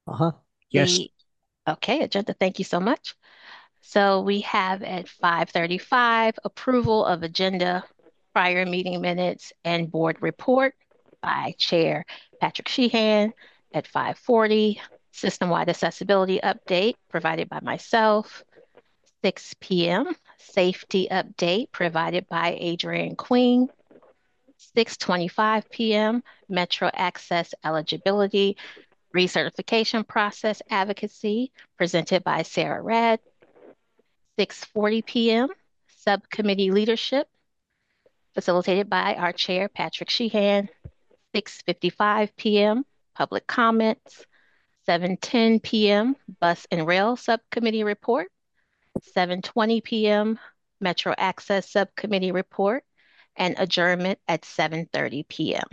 Uh-huh. Yes. The okay, agenda. Thank you so much. So we have at 5:35 approval of agenda, prior meeting minutes, and board report by Chair Patrick Sheehan. At 5:40, system-wide accessibility update provided by myself. 6 p.m., safety update provided by Adrian Queen. 6:25 p.m., Metro Access eligibility recertification process advocacy presented by Sarah Redd. 6:40 p.m., subcommittee leadership facilitated by our chair, Patrick Sheehan. 6:55 p.m., public comments. 7:10 p.m., bus and rail subcommittee report. 7:20 p.m., Metro Access subcommittee report, and adjournment at 7:30 p.m.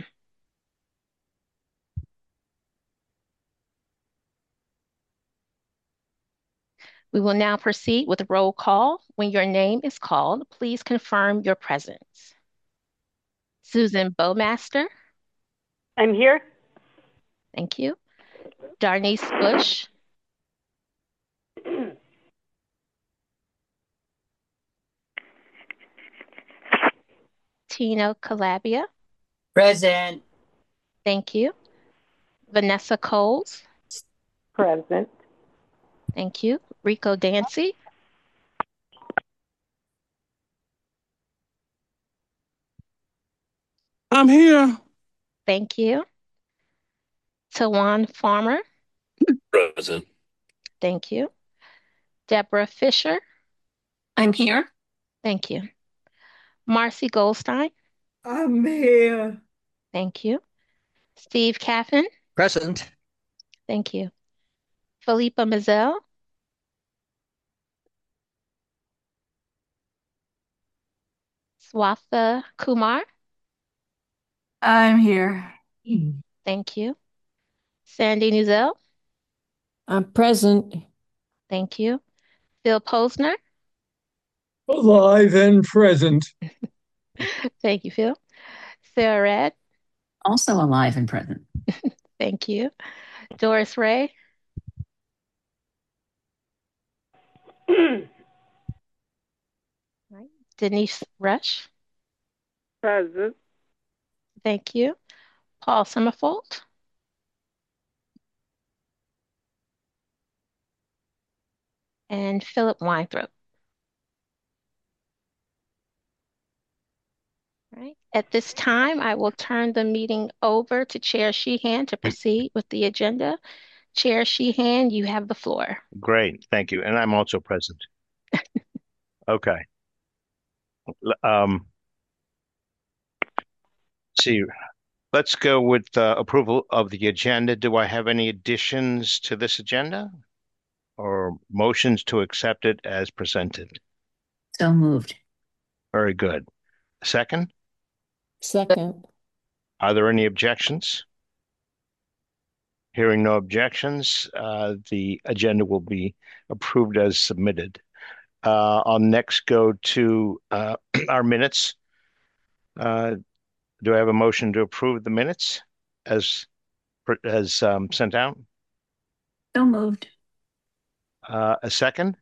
We will now proceed with roll call. When your name is called, please confirm your presence. Susan Bowmaster, I'm here. thank you. Darnice Bush, Tina Calabia, Present. thank you. Vanessa Coles, Present. thank you. Rico Dancy, I'm here. thank you. Tawan Farmer, Present. thank you. Deborah Fisher, I'm here. thank you. Marcy Goldstein, I'm here. thank you. Steve Caffin, Present. thank you. Philippa Mazel, Swatha Kumar, I'm here. thank you. Sandy Nuzel, I'm present. thank you. Phil Posner, Alive and present. thank you, Phil. Sarah Redd, Also alive and present. thank you. Doris Ray, right. Denise Rush, Present. thank you. Paul Summerfold, and Philip Weinthrope. Right. At this time, I will turn the meeting over to Chair Sheehan to proceed with the agenda. Chair Sheehan, you have the floor. Great, thank you. And I'm also present. Okay. Um, see, let's go with approval of the agenda. Do I have any additions to this agenda or motions to accept it as presented? So moved. Very good. Second, Second. are there any objections? Hearing no objections, the agenda will be approved as submitted. I'll next go to our minutes. Uh, do I have a motion to approve the minutes as sent out? So moved. A second?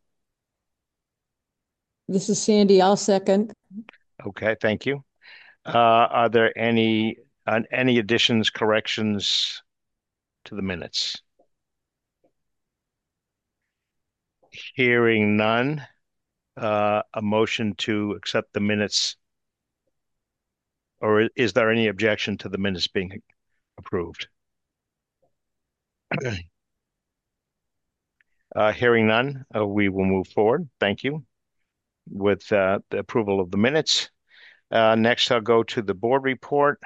This is Sandy. I'll second. Okay, thank you. Are there any additions, corrections to the minutes? Hearing none, a motion to accept the minutes, or is there any objection to the minutes being approved? Hearing none, we will move forward. Thank you. With the approval of the minutes. Next, I'll go to the board report.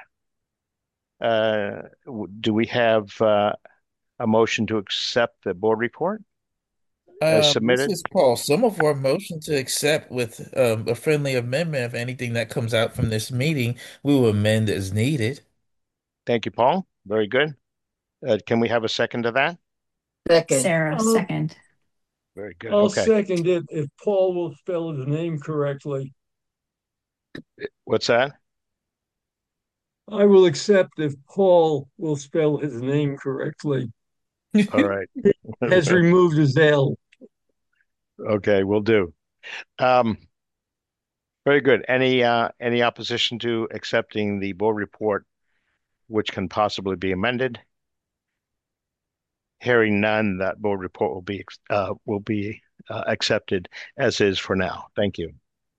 Do we have a motion to accept the board report as This submitted? is Paul. Some of our motion to accept with a friendly amendment of anything that comes out from this meeting, we will amend as needed. Thank you, Paul. Very good. Can we have a second to that? Second. Sarah, second. Very good. I'll Okay. second it if Paul will spell his name correctly. What's that? I will accept if Paul will spell his name correctly. All right. Has removed his L. Okay, will do. Um, very good. Any opposition to accepting the board report, which can possibly be amended? Hearing none, that board report will be accepted as is for now. Thank you.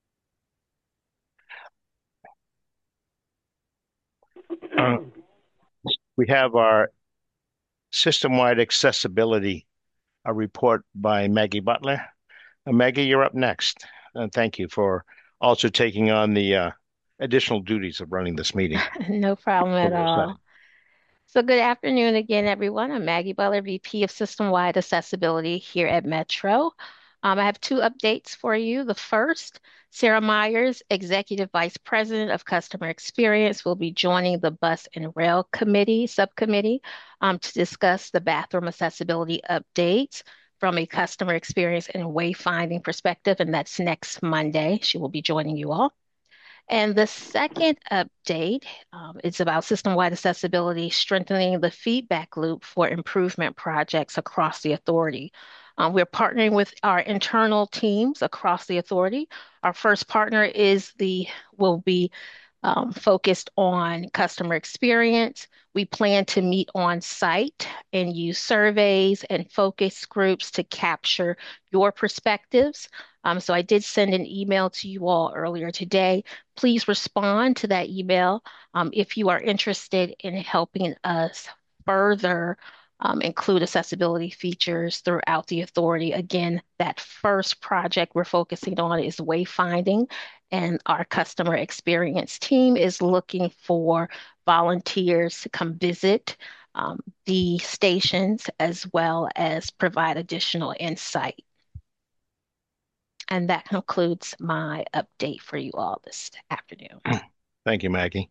We have our system-wide accessibility, a report by Maggie Butler. Maggie, you're up next. And thank you for also taking on the additional duties of running this meeting. No problem at From your side. all. So good afternoon again, everyone. I'm Maggie Butler, VP of System-Wide Accessibility here at Metro. I have two updates for you. The first, Sarah Myers, Executive Vice President of Customer Experience, will be joining the Bus and Rail Committee subcommittee to discuss the bathroom accessibility updates from a customer experience and wayfinding perspective, and that's next Monday. She will be joining you all. And the second update is about system-wide accessibility, strengthening the feedback loop for improvement projects across the authority. We're partnering with our internal teams across the authority. Our first partner will be focused on customer experience. We plan to meet on site and use surveys and focus groups to capture your perspectives. So I did send an email to you all earlier today. Please respond to that email if you are interested in helping us further include accessibility features throughout the authority. Again, that first project we're focusing on is wayfinding, and our customer experience team is looking for volunteers to come visit the stations as well as provide additional insight. And that concludes my update for you all this afternoon. Thank you, Maggie.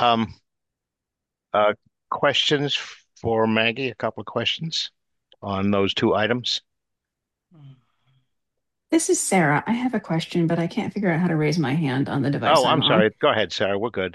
Questions for Maggie? A couple of questions on those two items. This is Sarah. I have a question, but I can't figure out how to raise my hand on the device Oh, I'm on. sorry. Go ahead, Sarah. We're good.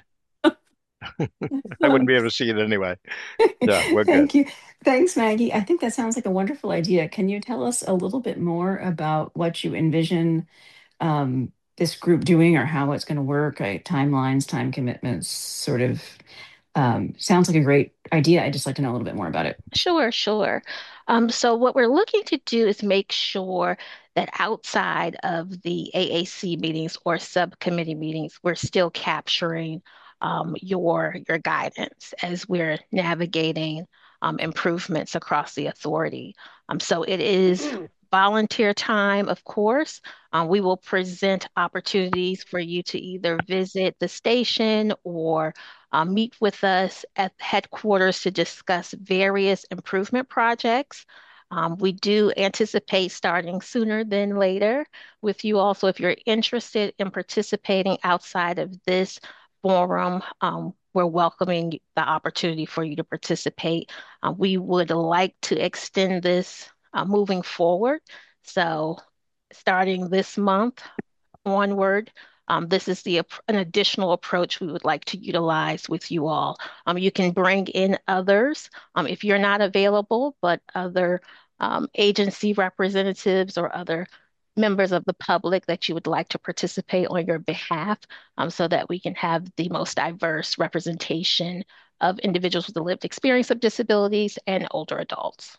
I wouldn't be able to see it anyway. Yeah, we're good. Thank you. Thanks, Maggie. I think that sounds like a wonderful idea. Can you tell us a little bit more about what you envision this group doing or how it's going to work? Timelines, time commitments, sort of sounds like a great idea. I'd just like to know a little bit more about it. Sure. So what we're looking to do is make sure that outside of the AAC meetings or subcommittee meetings, we're still capturing your guidance as we're navigating improvements across the authority. So it is volunteer time, of course. We will present opportunities for you to either visit the station or meet with us at headquarters to discuss various improvement projects. We do anticipate starting sooner than later with you also. If you're interested in participating outside of this forum, we're welcoming the opportunity for you to participate. We would like to extend this moving forward. So starting this month onward, this is an additional approach we would like to utilize with you all. You can bring in others if you're not available, but other agency representatives or other members of the public that you would like to participate on your behalf so that we can have the most diverse representation of individuals with a lived experience of disabilities and older adults.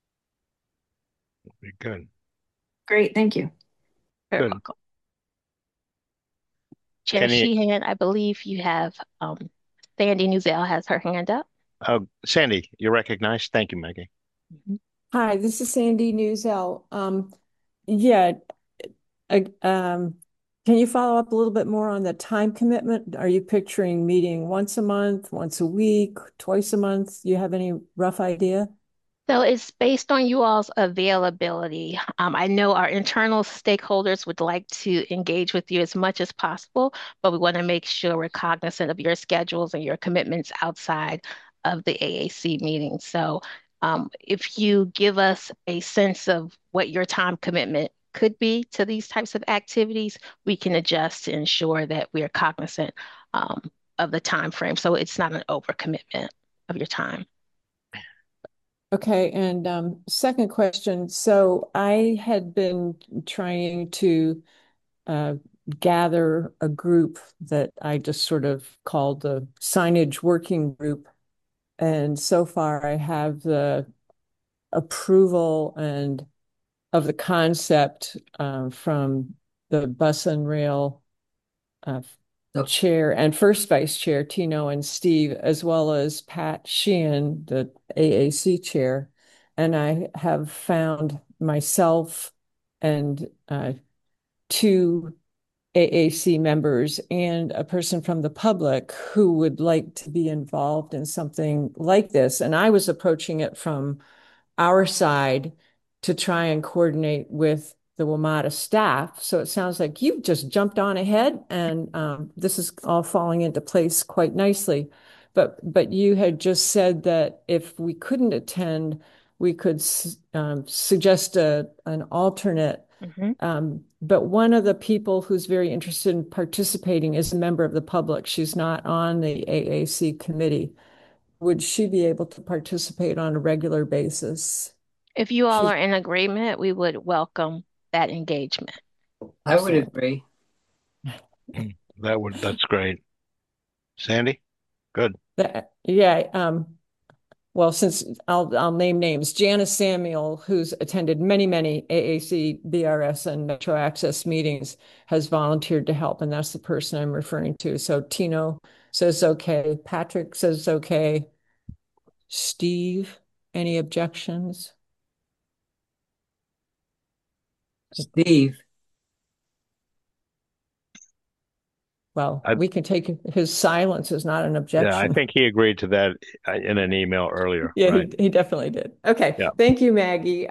Very good. Great, thank you. Very welcome. Chair Sheehan, I believe you have Sandy Newzell has her hand up. Sandy, you're recognized. Thank you, Maggie. Hi, this is Sandy Newzell. Yeah, can you follow up a little bit more on the time commitment? Are you picturing meeting once a month, once a week, twice a month? You have any rough idea? So it's based on you all's availability. I know our internal stakeholders would like to engage with you as much as possible, but we want to make sure we're cognizant of your schedules and your commitments outside of the AAC meeting. So if you give us a sense of what your time commitment could be to these types of activities, we can adjust to ensure that we are cognizant of the time frame. So it's not an overcommitment of your time. Okay, and second question. So I had been trying to uh, gather a group that I just sort of called the signage working group. And so far, I have the approval and of the concept from the bus and rail uh, Okay. chair and first vice chair, Tino and Steve, as well as Pat Sheehan, the AAC chair. And I have found myself and two AAC members and a person from the public who would like to be involved in something like this. And I was approaching it from our side to try and coordinate with the WMATA staff. So it sounds like you've just jumped on ahead, and this is all falling into place quite nicely. But you had just said that if we couldn't attend, we could suggest an alternate. But one of the people who's very interested in participating is a member of the public. She's not on the AAC committee. Would she be able to participate on a regular basis? If you all She's are in agreement, we would welcome that engagement. I would excellent. agree. That's great. Sandy? Good. Yeah. Well, since I'll name names, Janice Samuel, who's attended many AAC, BRS, and Metro Access meetings, has volunteered to help, and that's the person I'm referring to. So Tino says okay. Patrick says okay. Steve, any objections? Steve. Well, I, we can take his silence as not an yeah, I objection. think he agreed to that in an email earlier, Yeah, right? he definitely did. Okay. Yeah. Thank you, Maggie.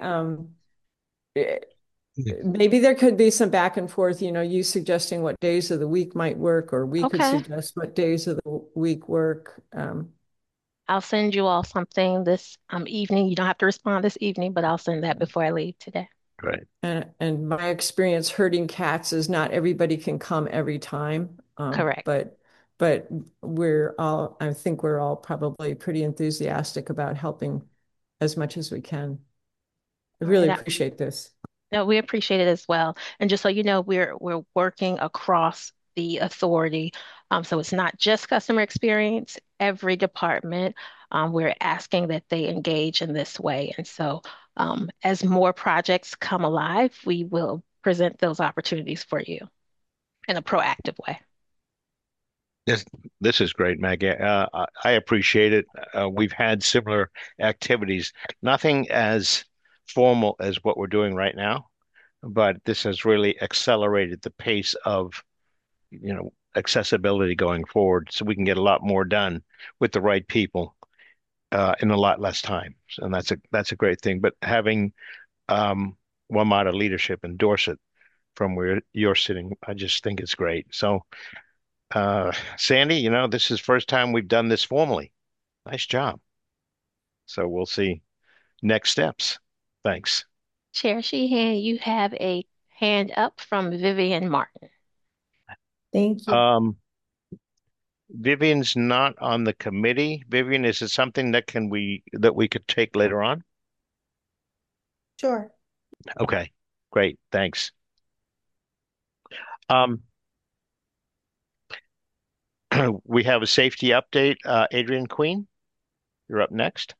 Maybe there could be some back and forth, you suggesting what days of the week might work, or we could Okay. suggest what days of the week work. I'll send you all something this evening. You don't have to respond this evening, but I'll send that before I leave today. Great. And my experience herding cats is not everybody can come every time. Correct. But I think we're all probably pretty enthusiastic about helping as much as we can. I All really right. appreciate this. No, we appreciate it as well. And just so you know, we're working across the authority. So it's not just customer experience. Every department, we're asking that they engage in this way. And so as more projects come alive, we will present those opportunities for you in a proactive way. This is great, Maggie. I appreciate it. We've had similar activities, nothing as formal as what we're doing right now, but this has really accelerated the pace of, accessibility going forward, so we can get a lot more done with the right people in a lot less time. And that's a great thing. But having WMATA leadership endorse it from where you're sitting, I just think it's great. So. Sandy, this is first time we've done this formally. Nice job. So we'll see next steps. Thanks. Chair Sheehan, you have a hand up from Vivian Martin. Thank Vivian's not on the committee. Vivian, is it something that we could take later on? Sure. Okay, great. Thanks. We have a safety update. Adrian Queen, you're up next.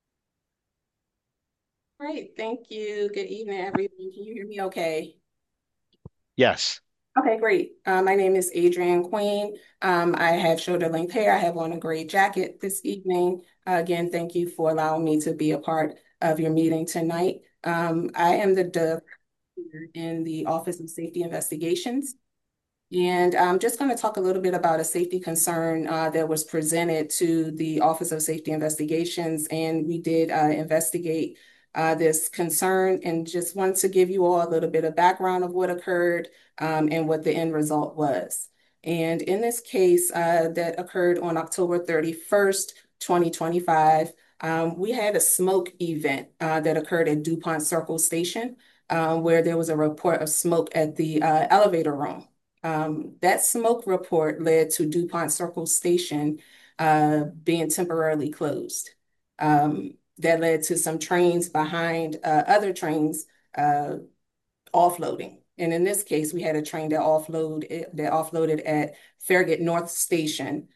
Great. Thank you. Good evening, everyone. Can you hear me okay? Yes. Okay, great. My name is Adrienne Queen. I have shoulder length hair. I have on a gray jacket this evening. Again, thank you for allowing me to be a part of your meeting tonight. I am the director in the Office of Safety Investigations. And I'm just going to talk a little bit about a safety concern that was presented to the Office of Safety Investigations. And we did investigate this concern, and just wanted to give you all a little bit of background of what occurred and what the end result was. And in this case that occurred on October 31st, 2025, we had a smoke event that occurred at DuPont Circle Station where there was a report of smoke at the elevator room. That smoke report led to DuPont Circle Station being temporarily closed. that led to some trains behind other trains offloading. And in this case, we had a train that offloaded at Farragut North Station.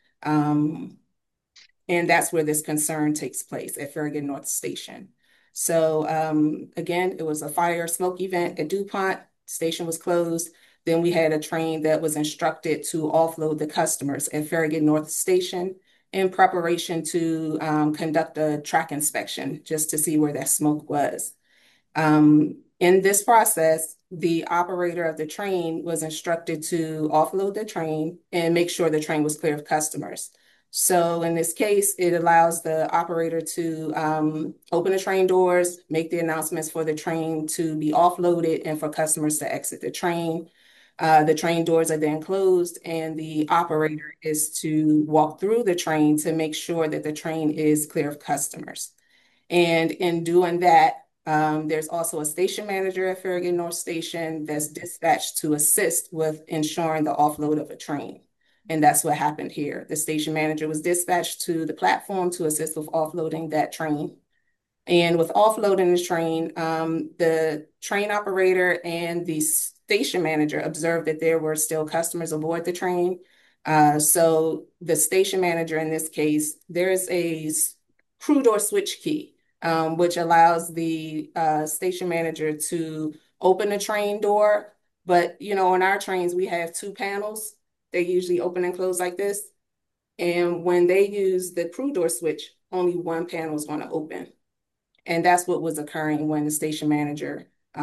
And that's where this concern takes place, at Farragut North Station. So again, it was a fire smoke event at DuPont. Station was closed. Then we had a train that was instructed to offload the customers at Farragut North Station in preparation to conduct a track inspection just to see where that smoke was. In this process, the operator of the train was instructed to offload the train and make sure the train was clear of customers. So in this case, it allows the operator to open the train doors, make the announcements for the train to be offloaded and for customers to exit the train. The train doors are then closed, and the operator is to walk through the train to make sure that the train is clear of customers. And in doing that, there's also a station manager at Farragut North Station that's dispatched to assist with ensuring the offload of a train. And that's what happened here. The station manager was dispatched to the platform to assist with offloading that train. And with offloading the train, the train operator and the station manager observed that there were still customers aboard the train. So the station manager in this case, there's a crew door switch key, which allows the station manager to open the train door. But, you know, on our trains, we have two panels. They usually open and close like this. And when they use the crew door switch, only one panel is going to open. And that's what was occurring when the station manager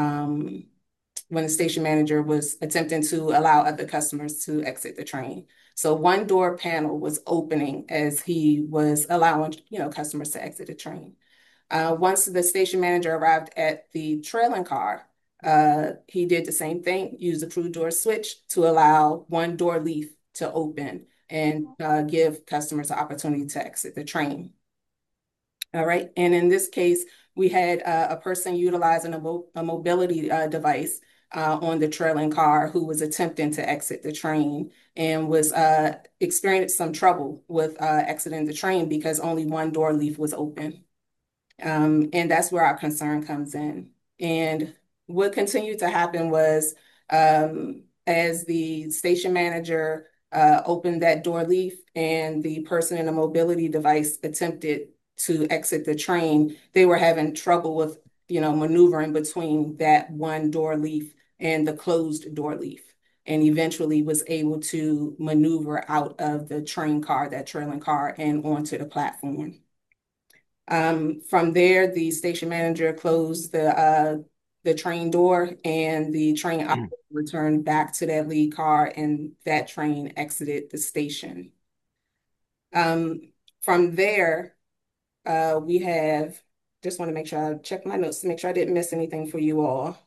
was attempting to allow other customers to exit the train. So one door panel was opening as he was allowing, you know, customers to exit the train. Once the station manager arrived at the trailing car, he did the same thing, used the crew door switch to allow one door leaf to open and give customers the opportunity to exit the train. All right. And in this case, we had a person utilizing a mobility device on the trailing car who was attempting to exit the train and was experienced some trouble with exiting the train because only one door leaf was open. And that's where our concern comes in. And what continued to happen was as the station manager opened that door leaf and the person in a mobility device attempted to exit the train, they were having trouble with, you know, maneuvering between that one door leaf and the closed door leaf, and eventually was able to maneuver out of the train car, that trailing car, and onto the platform. From there, the station manager closed the train door, and the train operator returned back to that lead car, and that train exited the station. From there, we have, just want to make sure I check my notes to make sure I didn't miss anything for you all.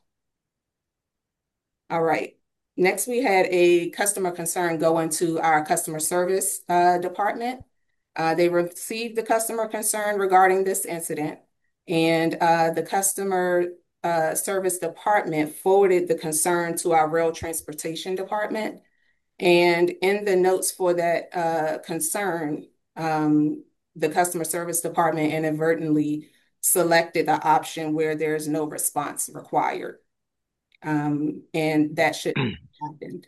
All right. Next, we had a customer concern go into our customer service department. They received the customer concern regarding this incident, and the customer service department forwarded the concern to our rail transportation department. And in the notes for that concern, the customer service department inadvertently selected the option where there's no response required. And that shouldn't have happened.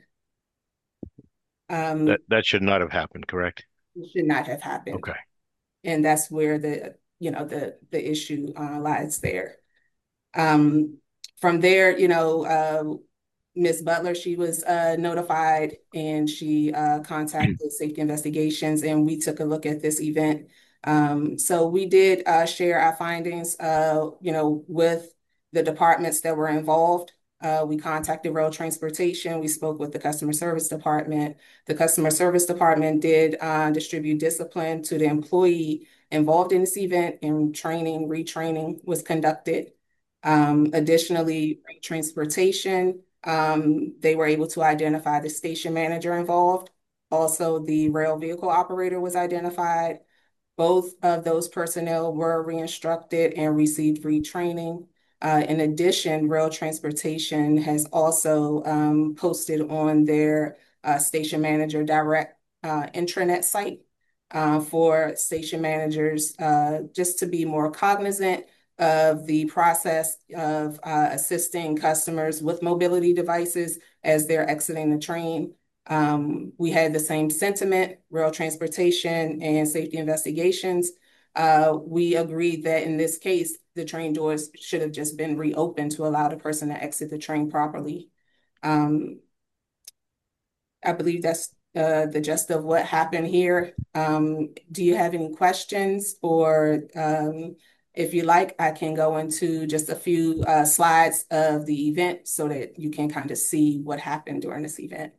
That should not have happened, correct? It should not have happened. Okay. And that's where the issue lies there. From there, Ms. Butler, she was notified, and she contacted Safety Investigations, and we took a look at this event. So we did share our findings, with the departments that were involved. We contacted Rail Transportation. We spoke with the Customer Service Department. The Customer Service Department did distribute discipline to the employee involved in this event, and retraining was conducted. Additionally, Rail Transportation, they were able to identify the station manager involved. Also, the rail vehicle operator was identified. Both of those personnel were re-instructed and received retraining. In addition, Rail Transportation has also posted on their station manager direct intranet site for station managers, just to be more cognizant of the process of assisting customers with mobility devices as they're exiting the train. We had the same sentiment, rail transportation and safety investigations. We agreed that in this case, the train doors should have just been reopened to allow the person to exit the train properly. I believe that's the gist of what happened here. Do you have any questions, or if you like, I can go into just a few slides of the event so that you can kind of see what happened during this event.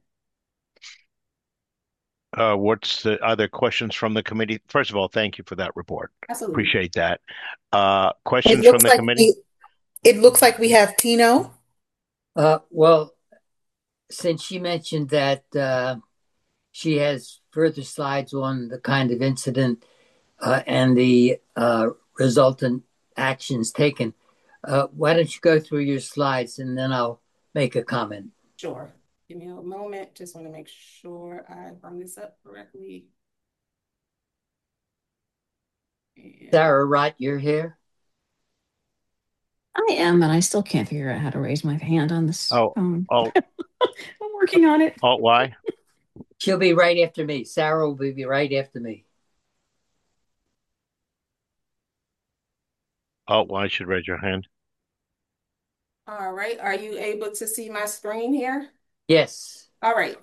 What's the other questions from the committee? First of all, thank you for that report. Absolutely. Appreciate that. It Questions from looks the like committee? it looks like we have Tino. Well, since she mentioned that she has further slides on the kind of incident and the resultant actions taken, why don't you go through your slides and then I'll make a comment. Sure. Give me a moment. Just want to make sure I bring this up correctly. Sarah Rott, you're here? I am, and I still can't figure out how to raise my hand on this phone. Oh, I'm working on it. Alt Y? She'll be right after me. Sarah will be right after me. Alt Y should raise your hand. All right. Are you able to see my screen here? Yes. All right.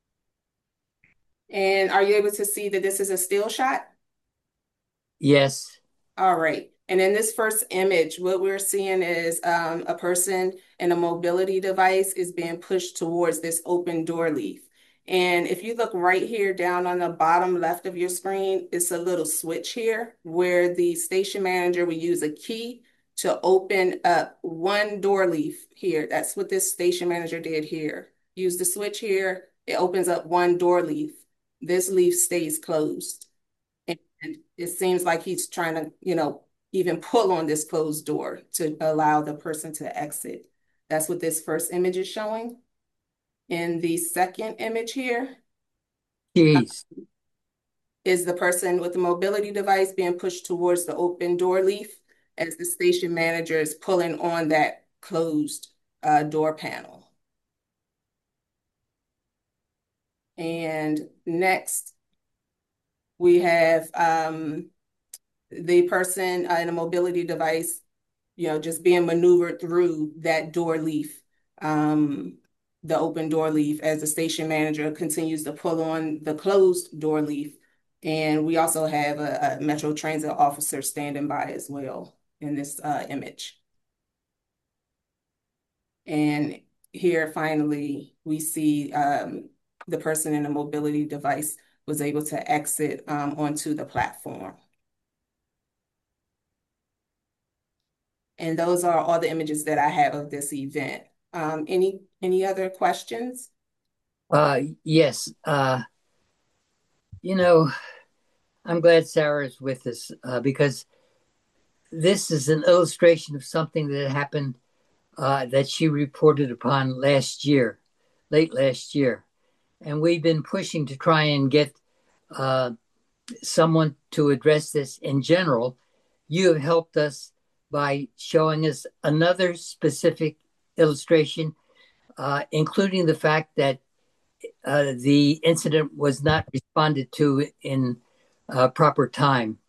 And are you able to see that this is a still shot? Yes. All right. And in this first image, what we're seeing is a person in a mobility device is being pushed towards this open door leaf. And if you look right here down on the bottom left of your screen, it's a little switch here where the station manager will use a key to open up one door leaf here. That's what this station manager did here. Use the switch here. It opens up one door leaf. This leaf stays closed. And it seems like he's trying to, even pull on this closed door to allow the person to exit. That's what this first image is showing. In the second image here is the person with the mobility device being pushed towards the open door leaf as the station manager is pulling on that closed door panel. And next, we have the person in a mobility device, just being maneuvered through that door leaf, the open door leaf, as the station manager continues to pull on the closed door leaf. And we also have a Metro Transit officer standing by as well in this image. And here, finally, we see the person in a mobility device was able to exit onto the platform. And those are all the images that I have of this event. Any other questions? Yes. I'm glad Sarah is with us because this is an illustration of something that happened that she reported upon late last year. And we've been pushing to try and get someone to address this in general. You have helped us by showing us another specific illustration, including the fact that the incident was not responded to in proper time.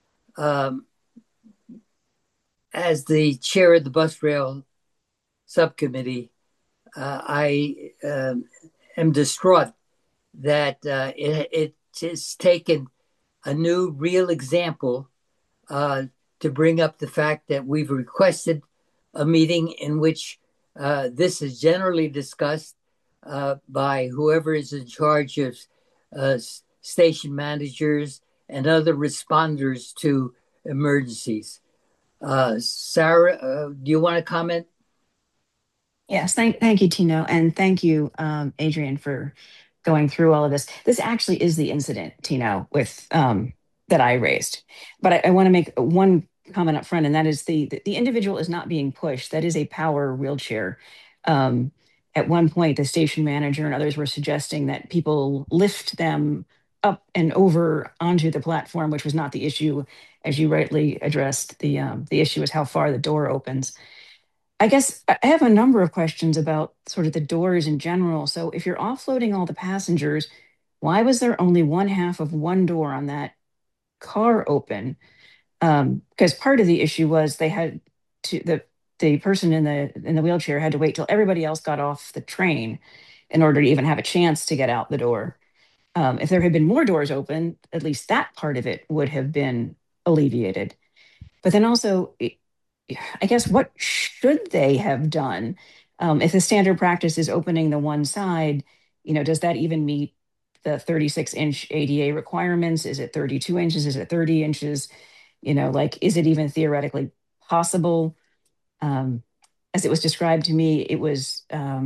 As the chair of the bus rail subcommittee, I am distraught that it has taken a new real example to bring up the fact that we've requested a meeting in which this is generally discussed by whoever is in charge of station managers and other responders to emergencies. Sarah, do you want to comment? Yes, thank you, Tino, and thank you, Adrian, for going through all of this. This actually is the incident, Tino, with that I raised. But I want to make one comment up front, and that is the individual is not being pushed. That is a power wheelchair. At one point, the station manager and others were suggesting that people lift them up and over onto the platform, which was not the issue, as you rightly addressed. The issue is how far the door opens. I guess I have a number of questions about sort of the doors in general. So if you're offloading all the passengers, why was there only one half of one door on that car open? Because part of the issue was they had to the person in the wheelchair had to wait till everybody else got off the train in order to even have a chance to get out the door. If there had been more doors open, at least that part of it would have been alleviated. But then also, I guess, what should they have done? If the standard practice is opening the one side, does that even meet the 36-inch ADA requirements? Is it 32 inches? Is it 30 inches? Is it even theoretically possible? As it was described to me, it was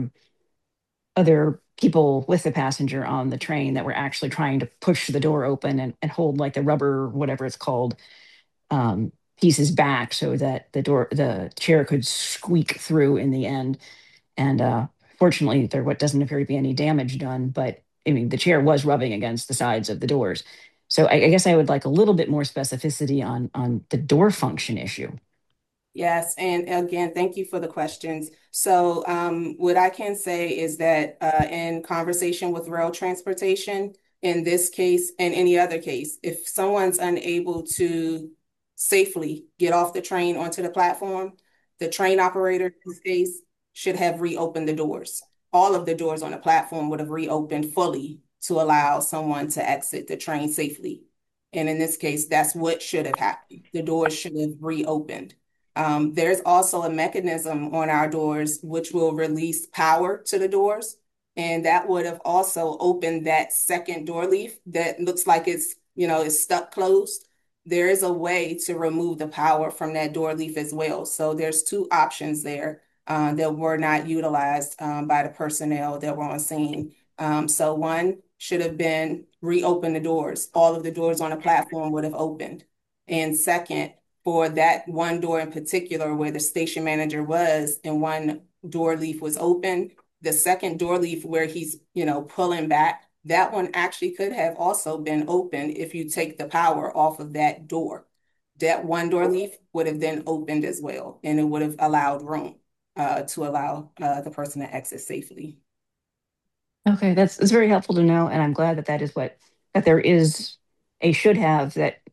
other people with the passenger on the train that were actually trying to push the door open and hold like the rubber, whatever it's called, pieces back so that the chair could squeak through in the end. And fortunately, there doesn't appear to be any damage done, but I mean, the chair was rubbing against the sides of the doors. So I guess I would like a little bit more specificity on the door function issue. Yes, and again, thank you for the questions. So what I can say is that in conversation with rail transportation, in this case and any other case, if someone's unable to safely get off the train onto the platform, the train operator in this case should have reopened the doors. All of the doors on the platform would have reopened fully to allow someone to exit the train safely. And in this case, that's what should have happened. The doors should have reopened. There's also a mechanism on our doors which will release power to the doors. And that would have also opened that second door leaf that looks like it's stuck closed. There is a way to remove the power from that door leaf as well. So there's two options there that were not utilized by the personnel that were on scene. So one should have been reopen the doors. All of the doors on the platform would have opened. And second, for that one door in particular where the station manager was and one door leaf was open, the second door leaf where he's, pulling back, that one actually could have also been open if you take the power off of that door. That one door leaf would have then opened as well, and it would have allowed room to allow the person to exit safely. Okay, it's very helpful to know, and I'm glad that there is a should have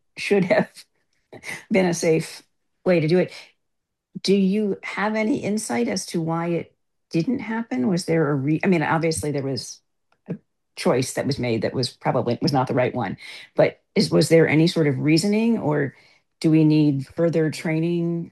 been a safe way to do it. Do you have any insight as to why it didn't happen? Was there I mean, obviously there was a choice that was made that was not the right one, but was there any sort of reasoning, or do we need further training?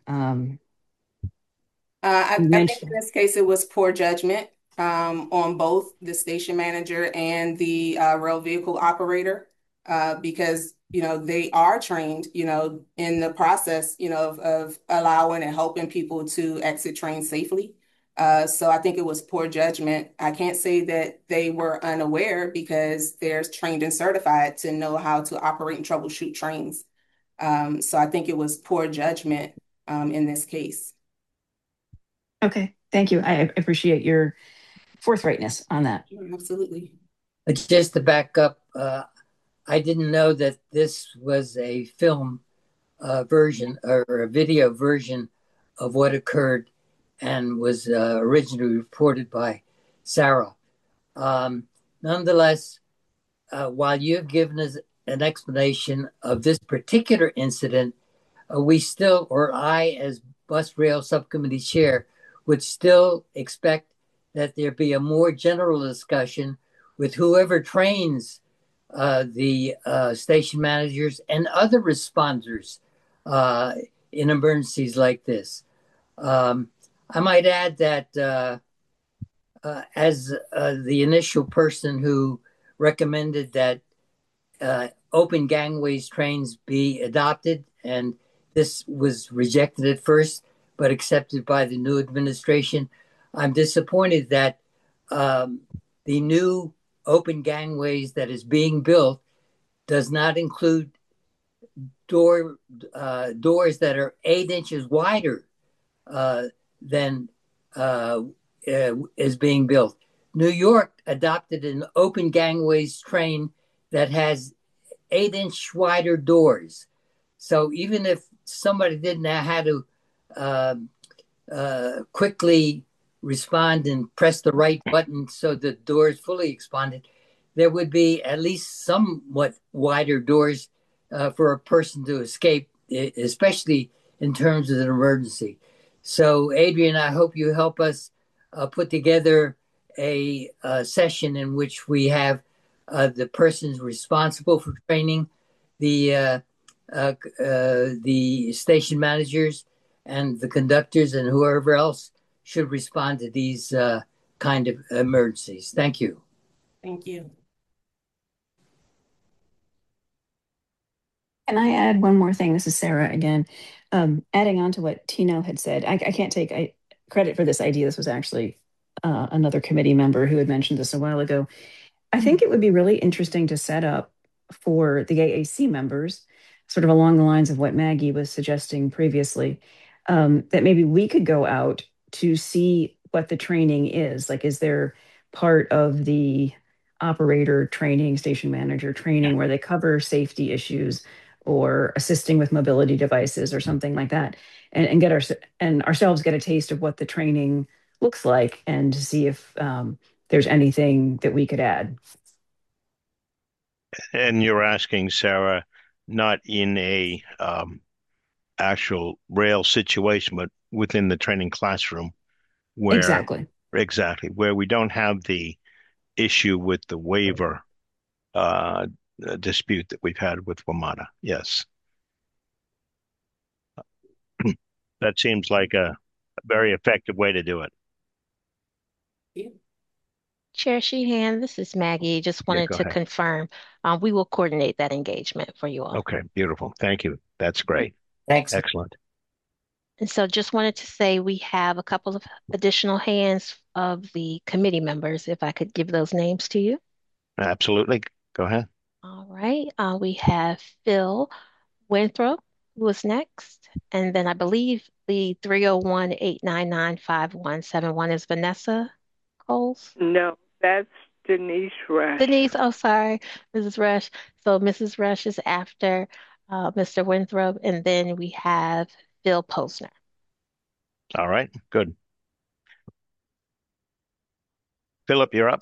I think in this case it was poor judgment on both the station manager and the rail vehicle operator because they are trained in the process of allowing and helping people to exit trains safely. So I think it was poor judgment. I can't say that they were unaware because they're trained and certified to know how to operate and troubleshoot trains. So I think it was poor judgment in this case. Okay, thank you. I appreciate your forthrightness on that. Absolutely. Just to back up, I didn't know that this was a film version or a video version of what occurred and was originally reported by Sarah. Nonetheless, while you've given us an explanation of this particular incident, we still, or I as Bus Rail Subcommittee Chair, would still expect that there be a more general discussion with whoever trains the station managers and other responders in emergencies like this. I might add that as the initial person who recommended that open gangways trains be adopted, and this was rejected at first, but accepted by the new administration, I'm disappointed that the new open gangways that is being built does not include doors that are 8 inches wider than is being built. New York adopted an open gangways train that has 8-inch wider doors. So even if somebody didn't know how to quickly respond and press the right button so the door is fully expanded, there would be at least somewhat wider doors for a person to escape, especially in terms of an emergency. So, Adrian, I hope you help us put together a session in which we have the persons responsible for training, the the station managers and the conductors and whoever else should respond to these kind of emergencies. Thank you. Thank you. Can I add one more thing? This is Sarah again. Adding on to what Tino had said, I can't take credit for this idea. This was actually another committee member who had mentioned this a while ago. I think it would be really interesting to set up for the AAC members, sort of along the lines of what Maggie was suggesting previously, that maybe we could go out to see what the training is. Like, is there part of the operator training, station manager training, where they cover safety issues or assisting with mobility devices or something like that, and get ourselves get a taste of what the training looks like, and to see if there's anything that we could add. And you're asking, Sarah, not in a actual rail situation, but within the training classroom where Exactly. where we don't have the issue with the waiver dispute that we've had with WMATA. Yes. That seems like a very effective way to do it. Chair Sheehan, this is Maggie. Just wanted go to ahead. confirm, we will coordinate that engagement for you all. Okay, beautiful. Thank you. That's great. Thanks. Excellent. And so just wanted to say we have a couple of additional hands of the committee members, if I could give those names to you. Absolutely. Go ahead. All right. We have Phil Winthrop, who is next. And then I believe the 301-899-5171 is Vanessa Coles. No, that's Denise Rush. Denise, oh, sorry, Mrs. Rush. So Mrs. Rush is after Mr. Winthrop, and then we have Phil Posner. All right, good. Philip, you're up.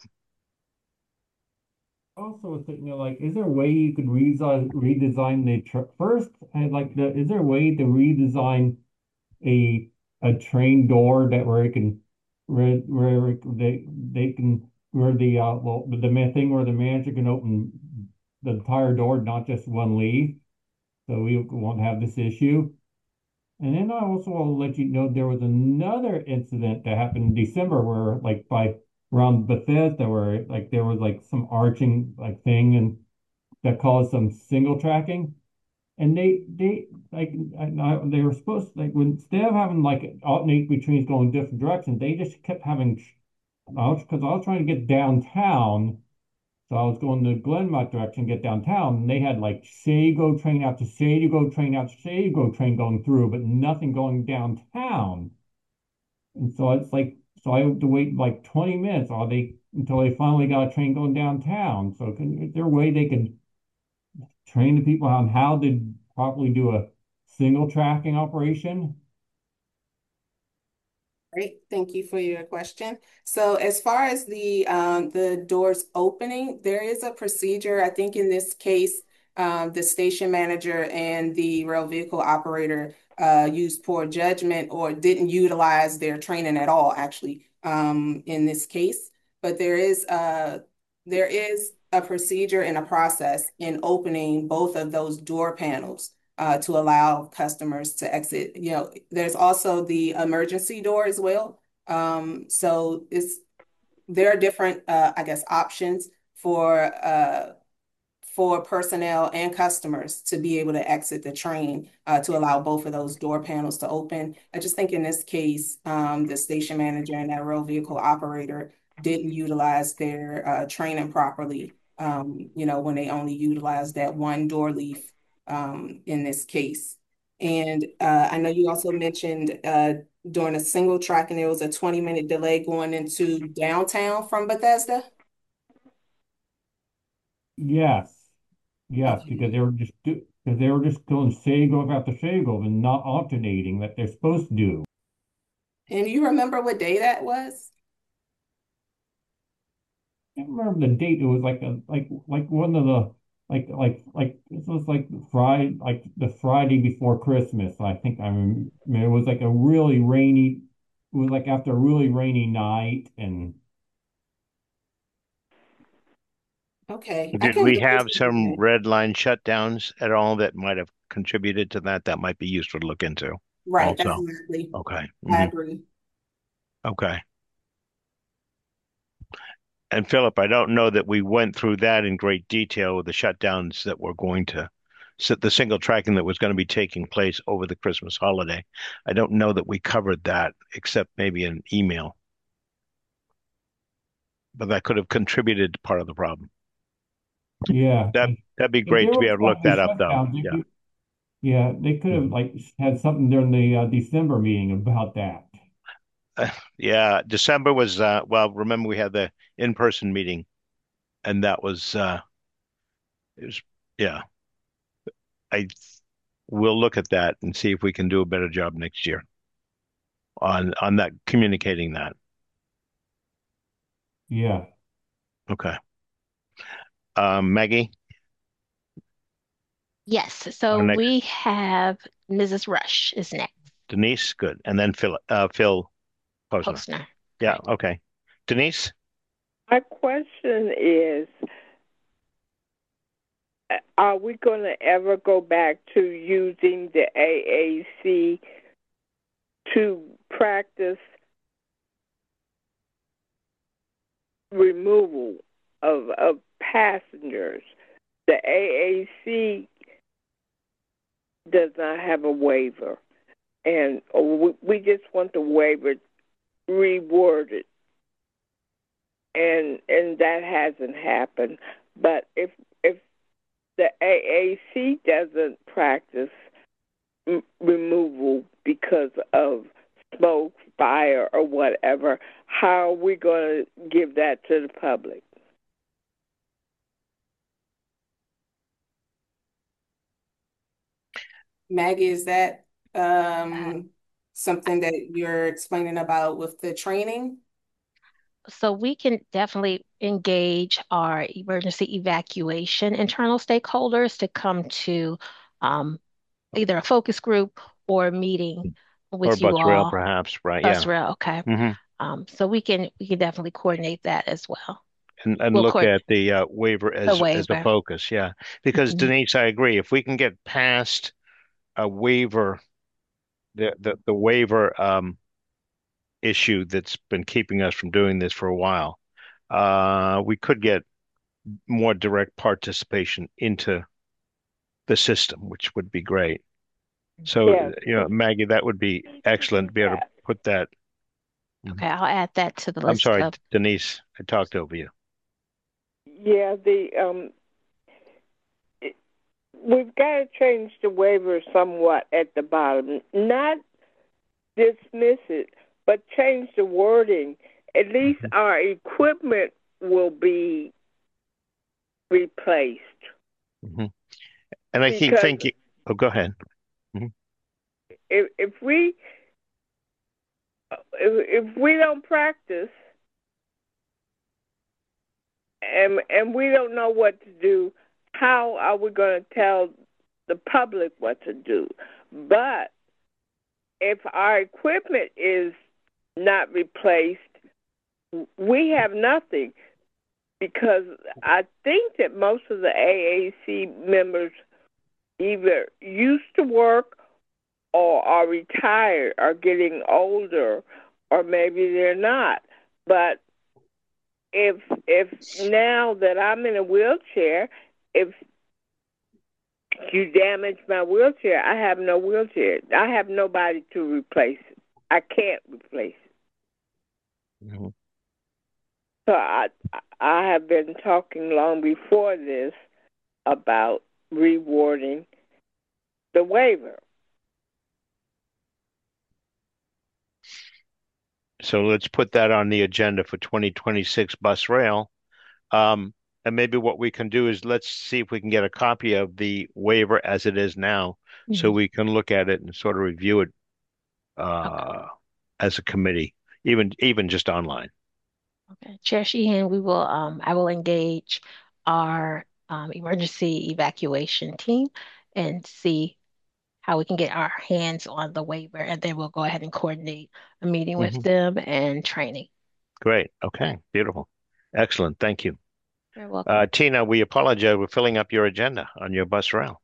Also was thinking, like, is there a way you could redesign the first? Is there a way to redesign a train door that where it can where they can where the main thing where the manager can open the entire door, not just one leaf, so we won't have this issue. And then I also want to let you know there was another incident that happened in December where, like, by around Bethesda, where like there was like some arching like thing and that caused some single tracking. And they like they were supposed to, like, when instead of having like alternate between going different directions, they just kept having. Because I was trying to get downtown, so I was going the Glenmont direction, get downtown, and they had like Sago train after Sago train after Sago train going through, but nothing going downtown. And so it's like, so I had to wait like 20 minutes until they finally got a train going downtown. So is there a way they could train the people on how to properly do a single tracking operation? Great, thank you for your question. So as far as the doors opening, there is a procedure. I think in this case, the station manager and the rail vehicle operator used poor judgment or didn't utilize their training at all, actually, in this case. But there is a procedure and a process in opening both of those door panels to allow customers to exit. You know, there's also the emergency door as well. So there are different, I guess, options for personnel and customers to be able to exit the train to allow both of those door panels to open. I just think in this case, the station manager and that rail vehicle operator didn't utilize their training properly, you know, when they only utilized that one door leaf in this case. And I know you also mentioned during a single track, and there was a 20-minute delay going into downtown from Bethesda. Yes. Yes, because they were just doing Sagov after Sagov and not alternating like they're supposed to do. And you remember what day that was? I can't remember the date. It was like one of the like this was like Friday, like the Friday before Christmas. I think I remember it was like a really rainy. It was like after a really rainy night, and Okay, I Did can we look have into some that. red line shutdowns at all that might have contributed to that? That might be useful to look into Right, also. definitely. Okay. I agree. Okay. And Philip, I don't know that we went through that in great detail with the shutdowns that were going to the single tracking that was going to be taking place over the Christmas holiday. I don't know that we covered that except maybe in email, but that could have contributed to part of the problem. yeah, That'd be if great there to be was able to like look a that up though. shutdown, Yeah. yeah, they could have Mhm. like had something during the December meeting about that. Yeah, December was well, remember we had the in-person meeting and that was it was yeah. I We'll look at that and see if we can do a better job next year on that communicating that. Yeah. Okay. Maggie, Yes, our so next we have Mrs. Rush is next. Denise, good. And then Phil Posner. Postner, Yeah, correct. okay. Denise? My question is, are we going to ever go back to using the AAC to practice removal of passengers? The AAC does not have a waiver, and we just want the waiver reworded, and that hasn't happened. But if the AAC doesn't practice removal because of smoke, fire, or whatever, how are we going to give that to the public? Maggie, is that something that you're explaining about with the training? So we can definitely engage our emergency evacuation internal stakeholders to come to um, either a focus group or a meeting Or with you bus rail, all. perhaps, right? Bus Yeah. rail, okay. hmm So we can definitely coordinate that as well. And We'll look coordinate at the waiver the as a waiver. focus, yeah. Because Mhm. Denise, I agree. If we can get past a waiver, the waiver issue that's been keeping us from doing this for a while, we could get more direct participation into the system, which would be great. So, Yes, Maggie, that would be we excellent do to be able to that. put that. Mhm. Okay, I'll add that to the I'm list sorry, of, Denise, I talked over you. Yeah, we've got to change the waiver somewhat at the bottom. Not dismiss it, but change the wording. At least Mhm. our equipment will be replaced. Mhm. And I keep Because thinking, oh, go ahead. Mhm. if we don't practice and we don't know what to do, how are we going to tell the public what to do? But if our equipment is not replaced, we have nothing, because I think that most of the AAC members either used to work or are retired, are getting older, or maybe they're not. But if now that I'm in a wheelchair, if you damage my wheelchair, I have no wheelchair. I have nobody to replace it. I can't replace it. Mhm. So I have been talking long before this about rewarding the waiver. So let's put that on the agenda for 2026 bus rail. And maybe what we can do is let's see if we can get a copy of the waiver as it is now, so we can look at it and sort of review it as a committee, even just online. Okay, Chair Sheehan, I will engage our emergency evacuation team and see how we can get our hands on the waiver, and then we'll go ahead and coordinate a meeting with them and training. Great. Okay. Beautiful. Excellent. Thank you. You're welcome. Tina, we apologize. We're filling up your agenda on your bus rail.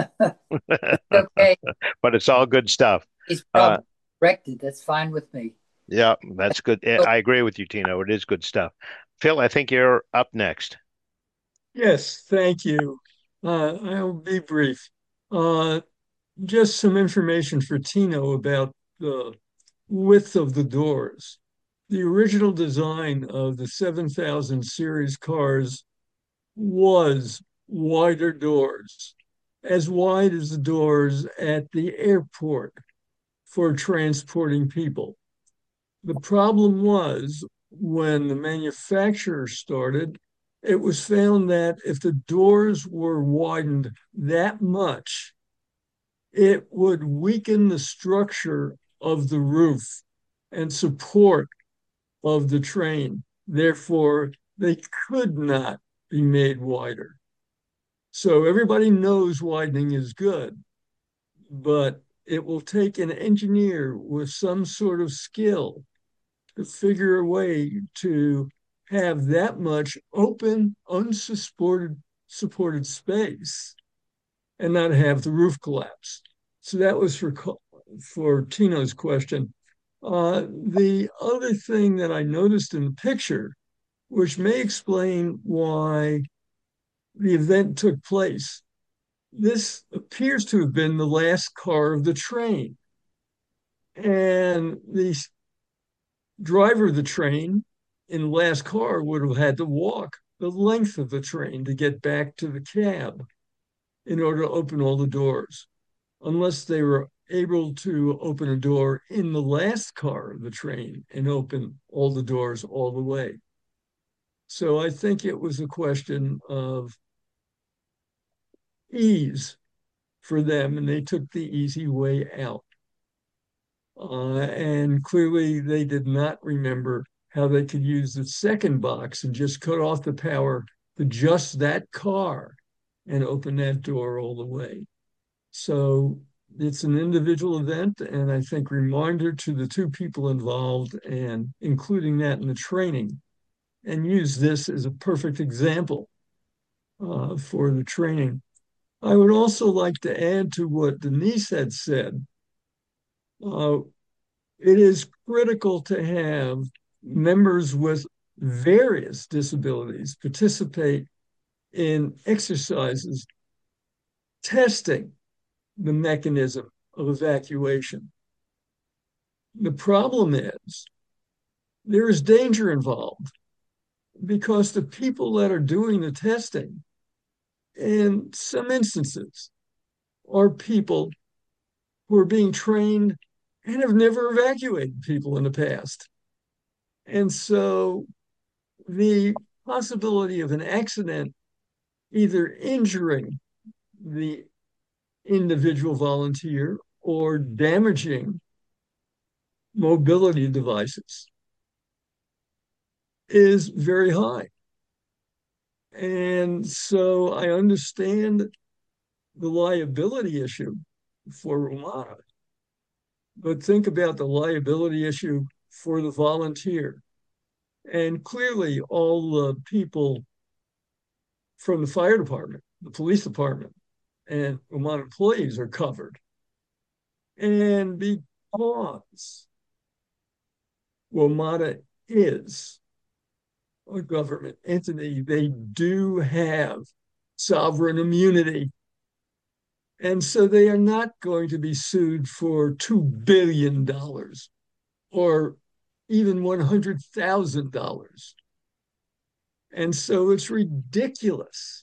Okay. But it's all good stuff. He's probably corrected. That's fine with me. Yeah, that's good. I agree with you, Tina. It is good stuff. Phil, I think you're up next. Yes, thank you. I'll be brief. Just some information for Tino about the width of the doors. The original design of the 7000 series cars was wider doors, as wide as the doors at the airport for transporting people. The problem was when the manufacturer started, it was found that if the doors were widened that much, it would weaken the structure of the roof and support of the train. Therefore, they could not be made wider. So everybody knows widening is good, but it will take an engineer with some sort of skill to figure a way to have that much open, unsupported space and not have the roof collapse. So that was for Tino's question. The other thing that I noticed in the picture, which may explain why the event took place, this appears to have been the last car of the train. And the driver of the train in the last car would have had to walk the length of the train to get back to the cab in order to open all the doors, unless they were able to open a door in the last car of the train and open all the doors all the way. So I think it was a question of ease for them, and they took the easy way out. And clearly they did not remember how they could use the second box and just cut off the power to just that car and open that door all the way. So it's an individual event, and I think reminder to the two people involved and including that in the training, and use this as a perfect example for the training. I would also like to add to what Denise had said. It is critical to have members with various disabilities participate in exercises testing the mechanism of evacuation. The problem is there is danger involved because the people that are doing the testing, in some instances, are people who are being trained and have never evacuated people in the past. And so the possibility of an accident either injuring the individual volunteer or damaging mobility devices is very high. And so I understand the liability issue for WMATA, but think about the liability issue for the volunteer. And clearly all the people from the fire department, the police department, and WMATA employees are covered. And because WMATA is a government entity, they do have sovereign immunity. And so they are not going to be sued for $2 billion or even $100,000. And so it's ridiculous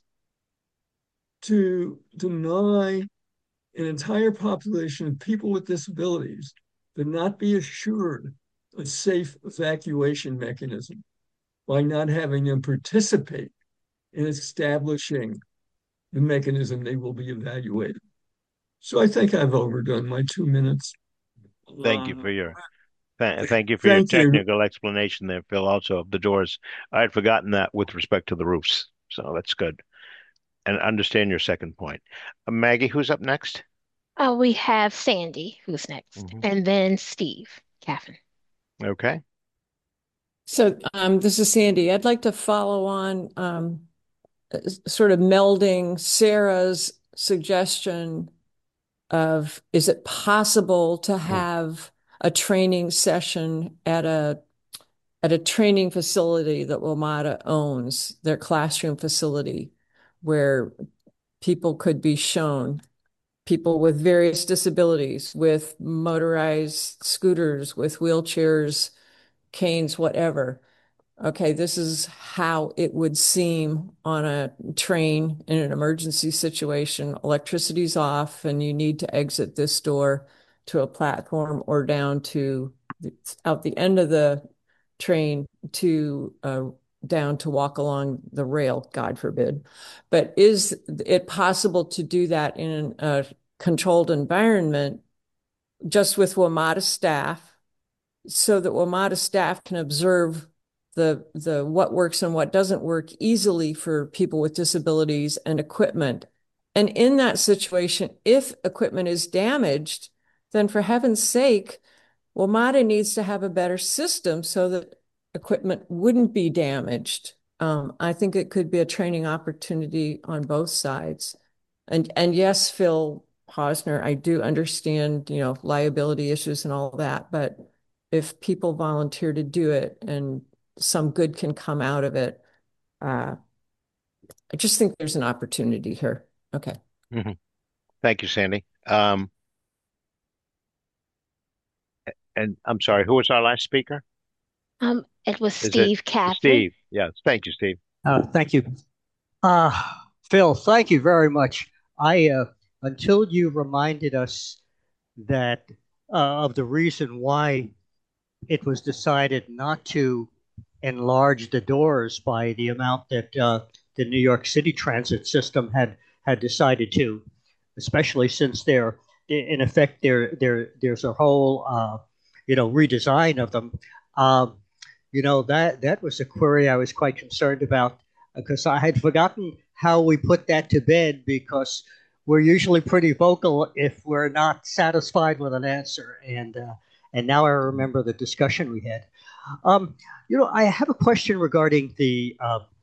to deny an entire population of people with disabilities to not be assured a safe evacuation mechanism by not having them participate in establishing the mechanism they will be evaluated. So I think I've overdone my 2 minutes. Thank you for your thank you for your Thank you. technical explanation there, Phil, also of the doors. I had forgotten that with respect to the roofs. So that's good. And understand your second point. Maggie, who's up next? We have Sandy, who's next, and then Steve Caffin. Okay. So this is Sandy. I'd like to follow on sort of melding Sarah's suggestion of, is it possible to have a training session at a training facility that WMATA owns, their classroom facility, where people could be shown, people with various disabilities, with motorized scooters, with wheelchairs, canes, whatever. Okay, this is how it would seem on a train in an emergency situation. Electricity's off, and you need to exit this door to a platform or down to out the end of the train to down to walk along the rail, God forbid. But is it possible to do that in a controlled environment just with WMATA staff, so that WMATA staff can observe the what works and what doesn't work easily for people with disabilities and equipment? And in that situation, if equipment is damaged, then for heaven's sake, WMATA needs to have a better system so that equipment wouldn't be damaged. I think it could be a training opportunity on both sides. And yes, Phil Posner, I do understand, liability issues and all that, but if people volunteer to do it and some good can come out of it, I just think there's an opportunity here. Okay. Thank you, Sandy. And I'm sorry, who was our last speaker? It was Steve Caffin. Steve, yes. Thank you, Steve. Thank you. Phil, thank you very much. Until you reminded us that of the reason why it was decided not to enlarge the doors by the amount that the New York City transit system had decided to, especially since in effect there's a whole redesign of them. That was a query I was quite concerned about, because I had forgotten how we put that to bed, because we're usually pretty vocal if we're not satisfied with an answer. And now I remember the discussion we had. I have a question regarding the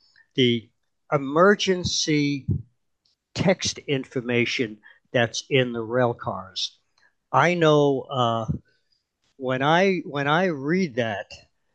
emergency text information that's in the rail cars. I know when I read that,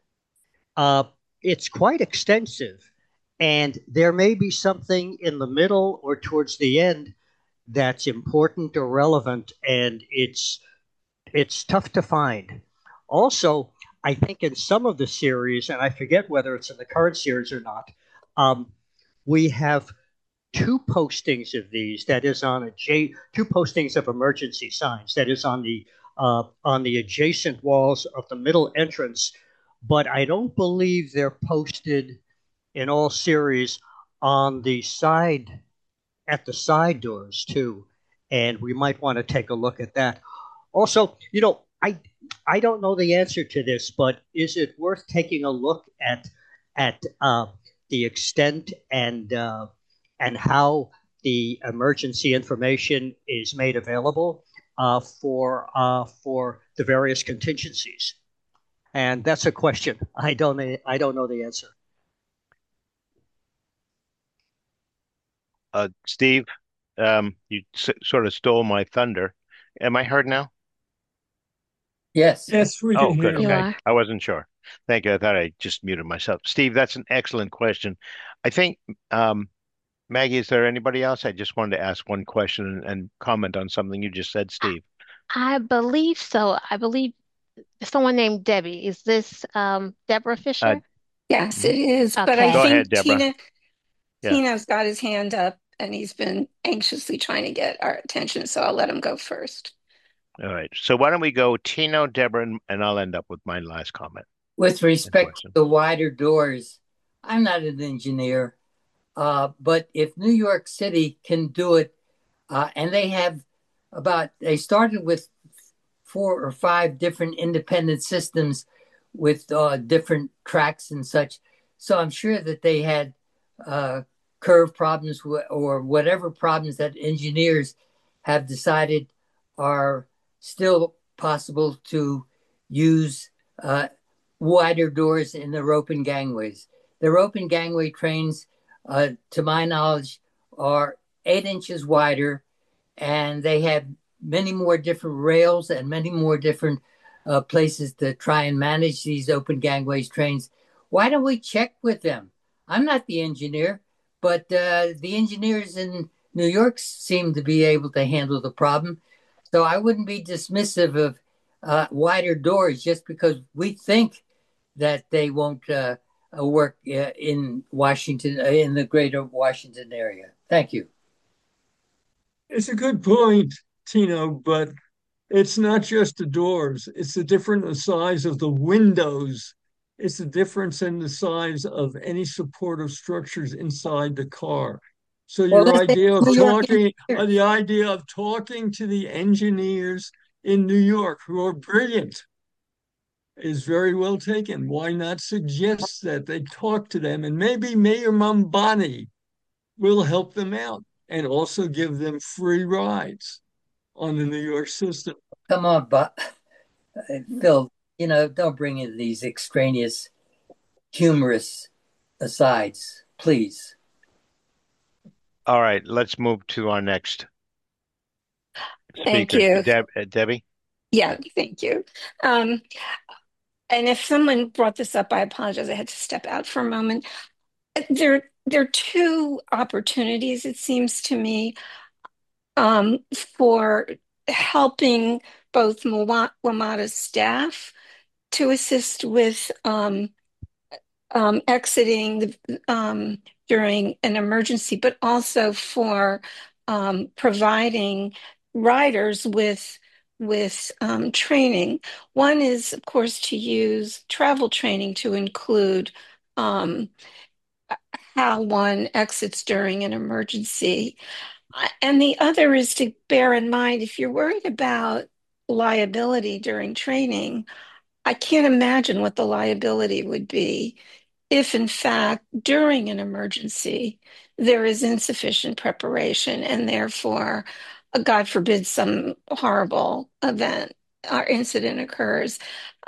it's quite extensive, and there may be something in the middle or towards the end that's important or relevant, and it's tough to find. Also, I think in some of the series, and I forget whether it's in the current series or not, we have two postings of these. That is two postings of emergency signs. That is on the adjacent walls of the middle entrance, but I don't believe they're posted in all series on the side, at the side doors too, and we might want to take a look at that. Also, I don't know the answer to this, but is it worth taking a look at the extent and how the emergency information is made available for the various contingencies? And that's a question. I don't know the answer. Steve, you sort of stole my thunder. Am I heard now? Yes. Yes, we can hear good. you. Okay. I wasn't sure. Thank you. I thought I just muted myself. Steve, that's an excellent question. I think, Maggie, is there anybody else? I just wanted to ask one question and comment on something you just said, Steve. I believe so. I believe someone named Debbie. Is this Deborah Fisher? Yes, it is. Okay. But I Go think ahead, Deborah. Tino's got his hand up and he's been anxiously trying to get our attention, so I'll let him go first. All right. So why don't we go Tino, Deborah, and I'll end up with my last comment. With respect to the wider doors, I'm not an engineer. But if New York City can do it, and they started with 4 or 5 different independent systems with different tracks and such. So I'm sure that they had curve problems or whatever problems that engineers have decided are still possible to use wider doors in their open gangways. Their open gangway trains, to my knowledge, are 8 inches wider, and they have many more different rails and many more different places to try and manage these open gangways trains. Why don't we check with them? I'm not the engineer, but the engineers in New York seem to be able to handle the problem. So I wouldn't be dismissive of wider doors just because we think that they won't work in Washington, in the greater Washington area. Thank you. It's a good point, Tino, but it's not just the doors, it's the different size of the windows. It's the difference in the size of any supportive structures inside the car. So Well, your idea of New York talking, engineers. the idea of talking to the engineers in New York who are brilliant is very well taken. Why not suggest that they talk to them, and maybe Mayor Mambani will help them out and also give them free rides on the New York system. Come on, Phil, don't bring in these extraneous humorous asides, please. All right, let's move to our next Thank speaker. you. Debbie? Yeah, thank you. And if someone brought this up, I apologize. I had to step out for a moment. There are 2 opportunities, it seems to me, for helping both WMATA staff to assist with exiting during an emergency, but also for providing riders with training. One is, of course, to use travel training to include how one exits during an emergency. And the other is to bear in mind, if you're worried about liability during training, I can't imagine what the liability would be if, in fact, during an emergency, there is insufficient preparation and therefore, God forbid, some horrible event or incident occurs.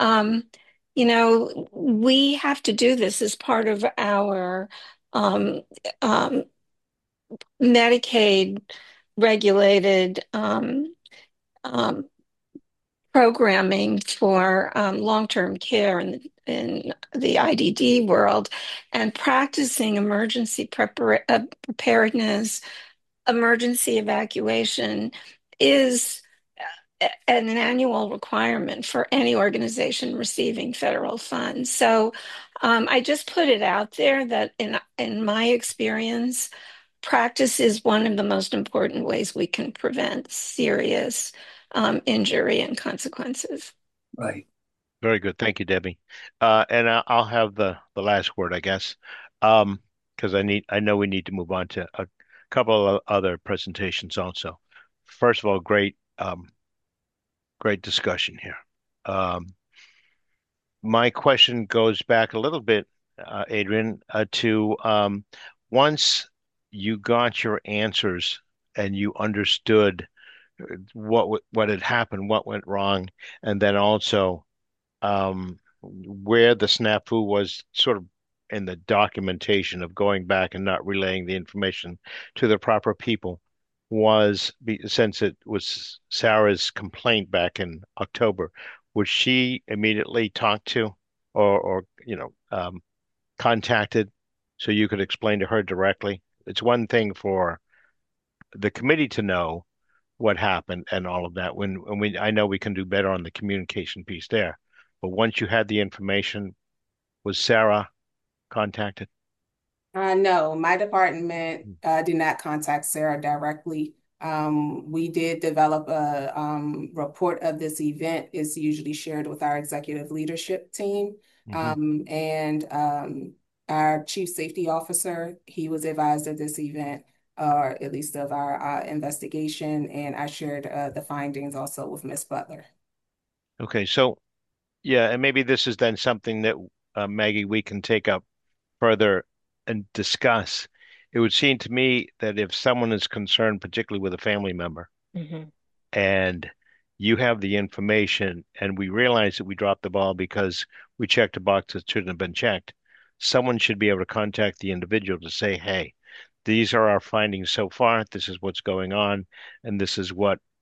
We have to do this as part of our um, um, Medicaid regulated um, programming for long-term care in the IDD world, and practicing emergency preparedness, emergency evacuation is an annual requirement for any organization receiving federal funds. So I just put it out there that in my experience, practice is one of the most important ways we can prevent serious injury and consequences. Right. Very good. Thank you, Debbie. And I'll have the last word, I guess, because I know we need to move on to a couple of other presentations also. First of all, great discussion here. My question goes back a little bit, Adrian, to once you got your answers and you understood what had happened, what went wrong, and then also where the snafu was sort of in the documentation of going back and not relaying the information to the proper people since it was Sarah's complaint back in October, was she immediately talked to or contacted so you could explain to her directly? It's one thing for the committee to know what happened and all of that. I know we can do better on the communication piece there, but once you had the information, was Sarah contacted? No, my department did not contact Sarah directly. We did develop a report of this event. It's usually shared with our executive leadership team. And our chief safety officer. He was advised of this event, or at least of our investigation, and I shared the findings also with Ms. Butler. Okay, so yeah, and maybe this is then something that Maggie, we can take up further and discuss. It would seem to me that if someone is concerned, particularly with a family member, and you have the information and we realize that we dropped the ball because we checked a box that shouldn't have been checked, someone should be able to contact the individual to say, hey, these are our findings so far, this is what's going on, and this is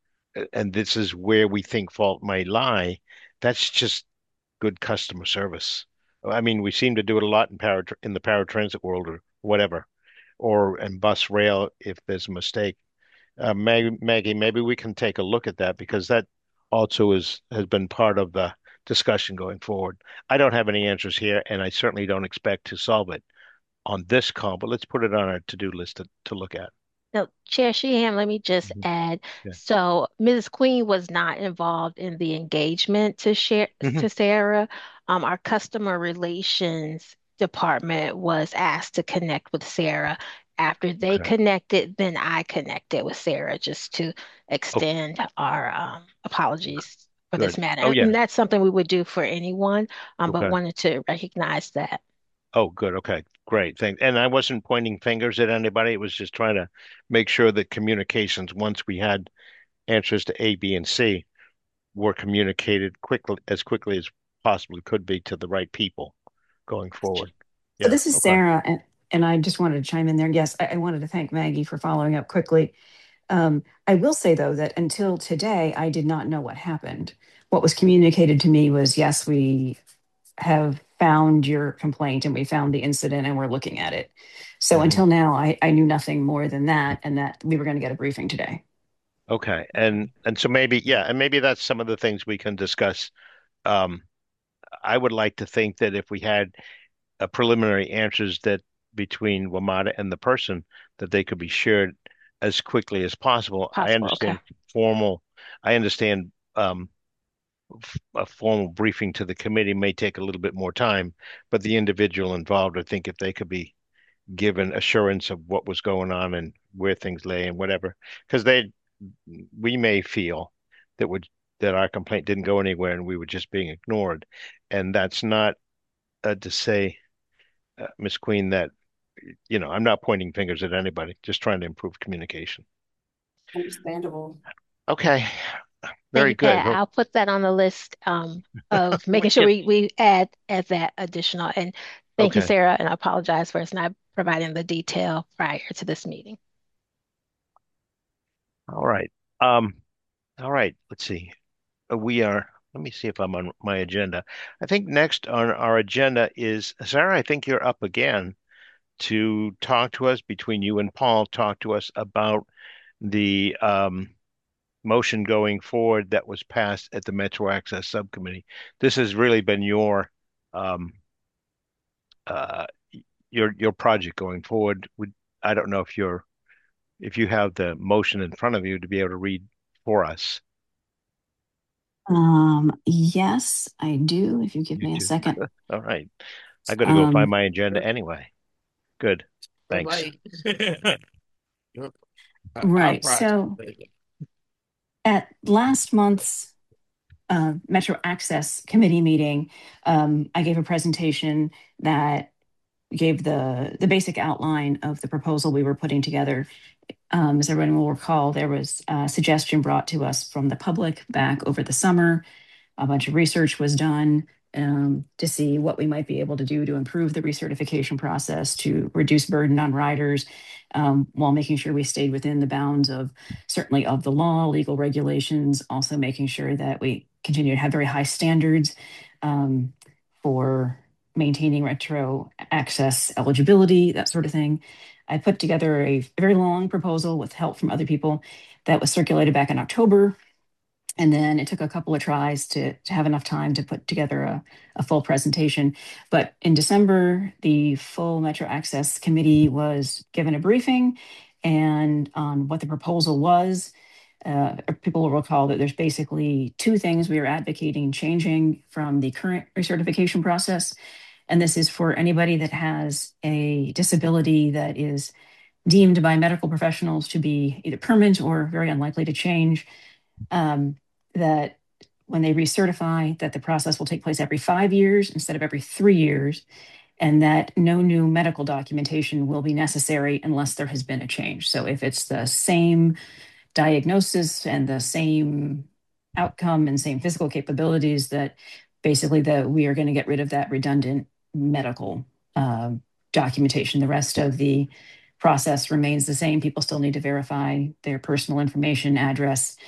where we think fault might lie. That's just good customer service. I mean, we seem to do it a lot in the paratransit world or whatever, or in bus rail if there's a mistake. Maggie, maybe we can take a look at that because that also has been part of the discussion going forward. I don't have any answers here, and I certainly don't expect to solve it on this call, but let's put it on our to-do list to look at. No, Chair Sheehan, let me just add. Yeah. So Mrs. Queen was not involved in the engagement to Sarah. Our customer relations department was asked to connect with Sarah. After they connected, then I connected with Sarah just to extend our apologies for this matter. Oh, yeah. And that's something we would do for anyone, but Okay. wanted to recognize that. Oh, good. Okay, great. Thanks. And I wasn't pointing fingers at anybody. It was just trying to make sure that communications, once we had answers to A, B, and C, were communicated as quickly as possibly could be to the right people going forward. So this is Sarah, and I just wanted to chime in there. Yes, I wanted to thank Maggie for following up quickly. I will say, though, that until today, I did not know what happened. What was communicated to me was, yes, we have found your complaint and we found the incident and we're looking at it. So until now, I knew nothing more than that, and that we were going to get a briefing today. Okay. And so maybe, yeah, and maybe that's some of the things we can discuss. I would like to think that if we had preliminary answers that between WMATA and the person, that they could be shared as quickly as possible. I understand a formal briefing to the committee may take a little bit more time, but the individual involved, I think if they could be given assurance of what was going on and where things lay and whatever, because we may feel that our complaint didn't go anywhere and we were just being ignored. And that's not to say, Ms. Queen, that, I'm not pointing fingers at anybody, just trying to improve communication. Understandable. Okay. Very good. I'll put that on the list of making sure we add as that additional. And thank you, Sarah, and I apologize for us not providing the detail prior to this meeting. All right. Let's see. Let me see if I'm on my agenda. I think next on our agenda is, Sarah, I think you're up again to talk to us, between you and Paul, talk to us about the motion going forward that was passed at the Metro Access Subcommittee. This has really been your project going forward. I don't know if you have the motion in front of you to be able to read for us. Yes, I do. If you give me a second. All right. I got to go find my agenda anyway. Good. Thanks. Right. So at last month's Metro Access Committee meeting, I gave a presentation that gave the basic outline of the proposal we were putting together. As everyone will recall, there was a suggestion brought to us from the public back over the summer. A bunch of research was done to see what we might be able to do to improve the recertification process, to reduce burden on riders, while making sure we stayed within the bounds of certainly of the law, legal regulations, also making sure that we continue to have very high standards for maintaining retro access eligibility, that sort of thing. I put together a very long proposal with help from other people that was circulated back in October. And then it took a couple of tries to have enough time to put together a full presentation. But in December, the full Metro Access Committee was given a briefing and on what the proposal was. People will recall that there's basically two things we are advocating changing from the current recertification process. And this is for anybody that has a disability that is deemed by medical professionals to be either permanent or very unlikely to change, that when they recertify, that the process will take place every 5 years instead of every 3 years, and that no new medical documentation will be necessary unless there has been a change. So if it's the same diagnosis and the same outcome and same physical capabilities, that basically we are going to get rid of that redundant medical documentation. The rest of the process remains the same. People still need to verify their personal information, address,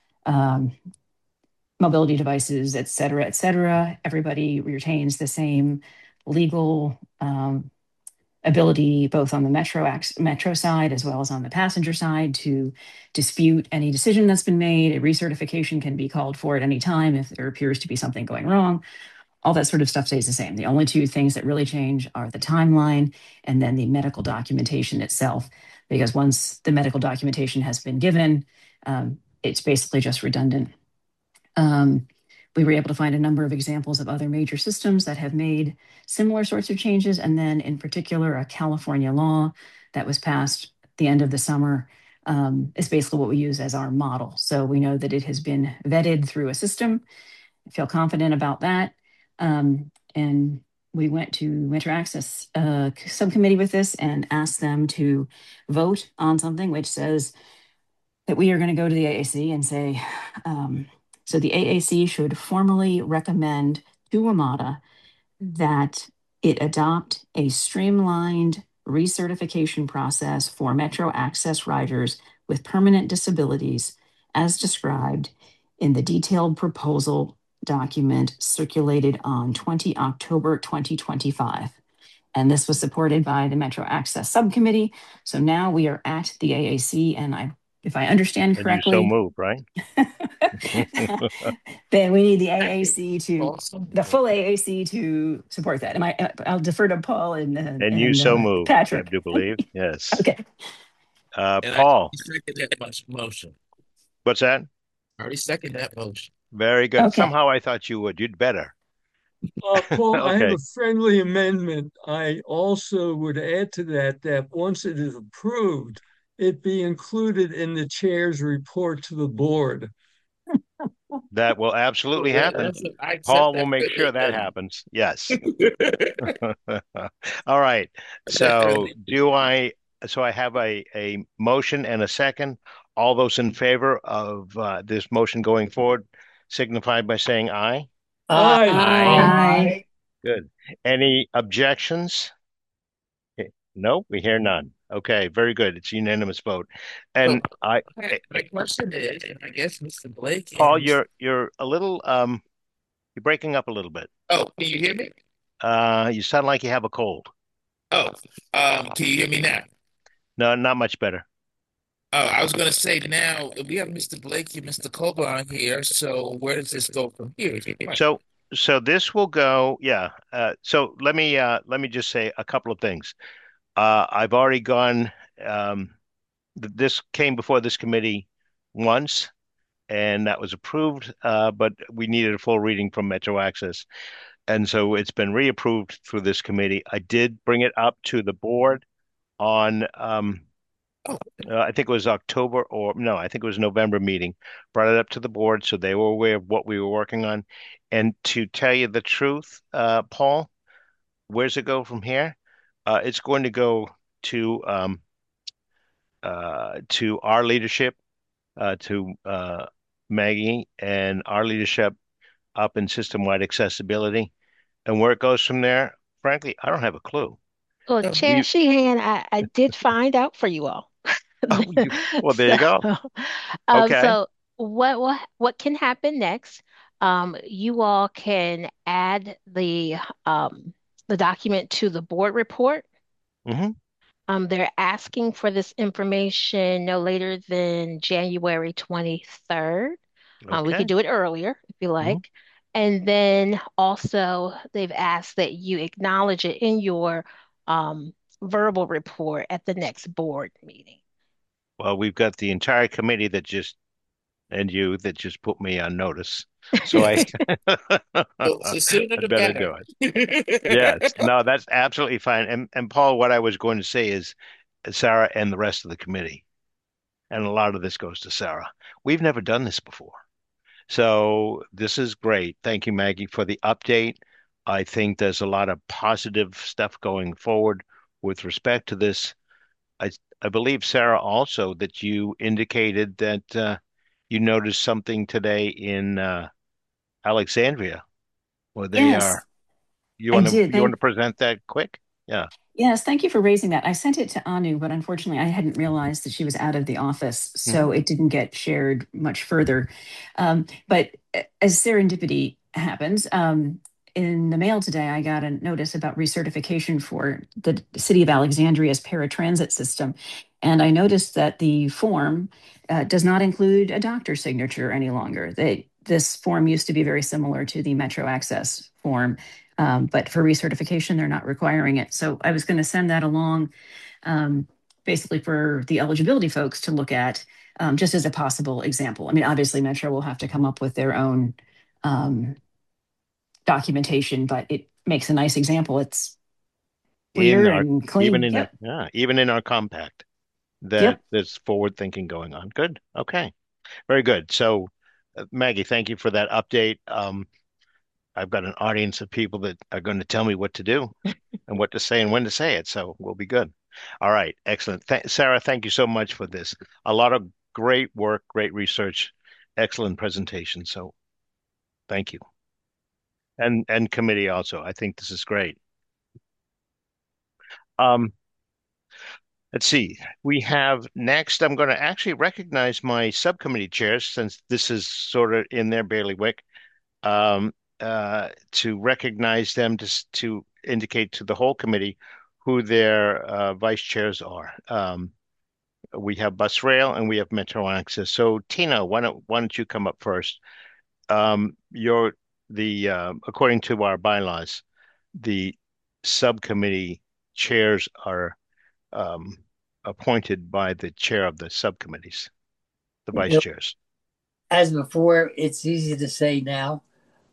mobility devices, et cetera, et cetera. Everybody retains the same legal ability, both on the metro side as well as on the passenger side, to dispute any decision that's been made. A recertification can be called for at any time if there appears to be something going wrong. All that sort of stuff stays the same. The only two things that really change are the timeline and then the medical documentation itself, because once the medical documentation has been given, it's basically just redundant. We were able to find a number of examples of other major systems that have made similar sorts of changes. And then in particular, a California law that was passed at the end of the summer is basically what we use as our model. So we know that it has been vetted through a system. I feel confident about that. And we went to Metro Access subcommittee with this and asked them to vote on something which says that we are going to go to the AAC and say, so the AAC should formally recommend to WMATA that it adopt a streamlined recertification process for Metro Access riders with permanent disabilities as described in the detailed proposal document circulated on 20 October 2025. And this was supported by the Metro Access Subcommittee. So now we are at the AAC, and if I understand correctly, and you so moved, right? Then we need the AAC the full AAC to support that. I'll defer to Paul and you so moved, Patrick. I do believe. Yes. Okay. Paul. I second that motion. What's that? I already second that motion. Very good. Okay. Somehow I thought you would. You'd better. Paul, I have Okay. a friendly amendment. I also would add to that once it is approved, it be included in the chair's report to the board. That will absolutely happen. Paul will make sure that happens. Yes. All right. So I have a motion and a second. All those in favor of this motion going forward signify by saying aye. Aye. Aye. Good. Any objections? No, we hear none. Okay, very good. It's a unanimous vote. And my question is, and I guess Mr. Blake, Paul, you're a little you're breaking up a little bit. Oh, can you hear me? You sound like you have a cold. Oh, can you hear me now? No, not much better. Oh, I was going to say now we have Mr. Blake and Mr. Coburn here. So where does this go from here? So this will go, yeah. So let me just say a couple of things. I've already gone. This came before this committee once, and that was approved. But we needed a full reading from Metro Access, and so it's been reapproved through this committee. I did bring it up to the board on. I think it was October I think it was November meeting. Brought it up to the board so they were aware of what we were working on. And to tell you the truth, Paul, where's it go from here? It's going to go to our leadership, to Maggie and our leadership up in system-wide accessibility. And where it goes from there, frankly, I don't have a clue. Well, Chair Sheehan, I did find out for you all. Well, there you go. Okay. So what can happen next? You all can add the document to the board report. They're asking for this information no later than January 23rd. We could do it earlier if you like. And then also they've asked that you acknowledge it in your verbal report at the next board meeting. Well, we've got the entire committee that just and you that just put me on notice. So I The sooner the better do it. Yes, better. no, that's absolutely fine. And Paul, what I was going to say is Sarah and the rest of the committee, and a lot of this goes to Sarah. We've never done this before. So this is great. Thank you, Maggie, for the update. I think there's a lot of positive stuff going forward with respect to this. I believe, Sarah, also that you indicated that you noticed something today in Alexandria, where they Yes, are. You I want to did. you want to present that quick? Yeah. Yes, thank you for raising that. I sent it to Anu, but unfortunately, I hadn't realized that she was out of the office, so Mhm. it didn't get shared much further. But as serendipity happens, in the mail today, I got a notice about recertification for the City of Alexandria's paratransit system. And I noticed that the form does not include a doctor's signature any longer. This form used to be very similar to the Metro Access form, but for recertification, they're not requiring it. So I was going to send that along basically for the eligibility folks to look at just as a possible example. I mean, obviously, Metro will have to come up with their own documentation, but it makes a nice example. It's In clear our and clean. Yep. even in our compact, that Yep. there's forward thinking going on. Good. Okay. Very good. So, Maggie, thank you for that update. I've got an audience of people that are going to tell me what to do and what to say and when to say it. So we'll be good. All right. Excellent. Sarah, thank you so much for this. A lot of great work, great research, excellent presentation. So thank you. And committee also. I think this is great. Um, let's see. We have next, I'm going to actually recognize my subcommittee chairs since this is sort of in their bailiwick. To recognize them to indicate to the whole committee who their vice chairs are. We have Bus Rail and we have Metro Access. So Tina, why don't you come up first? You're the according to our bylaws, the subcommittee chairs are um, appointed by the chair of the subcommittees, the vice chairs. As before, it's easy to say now.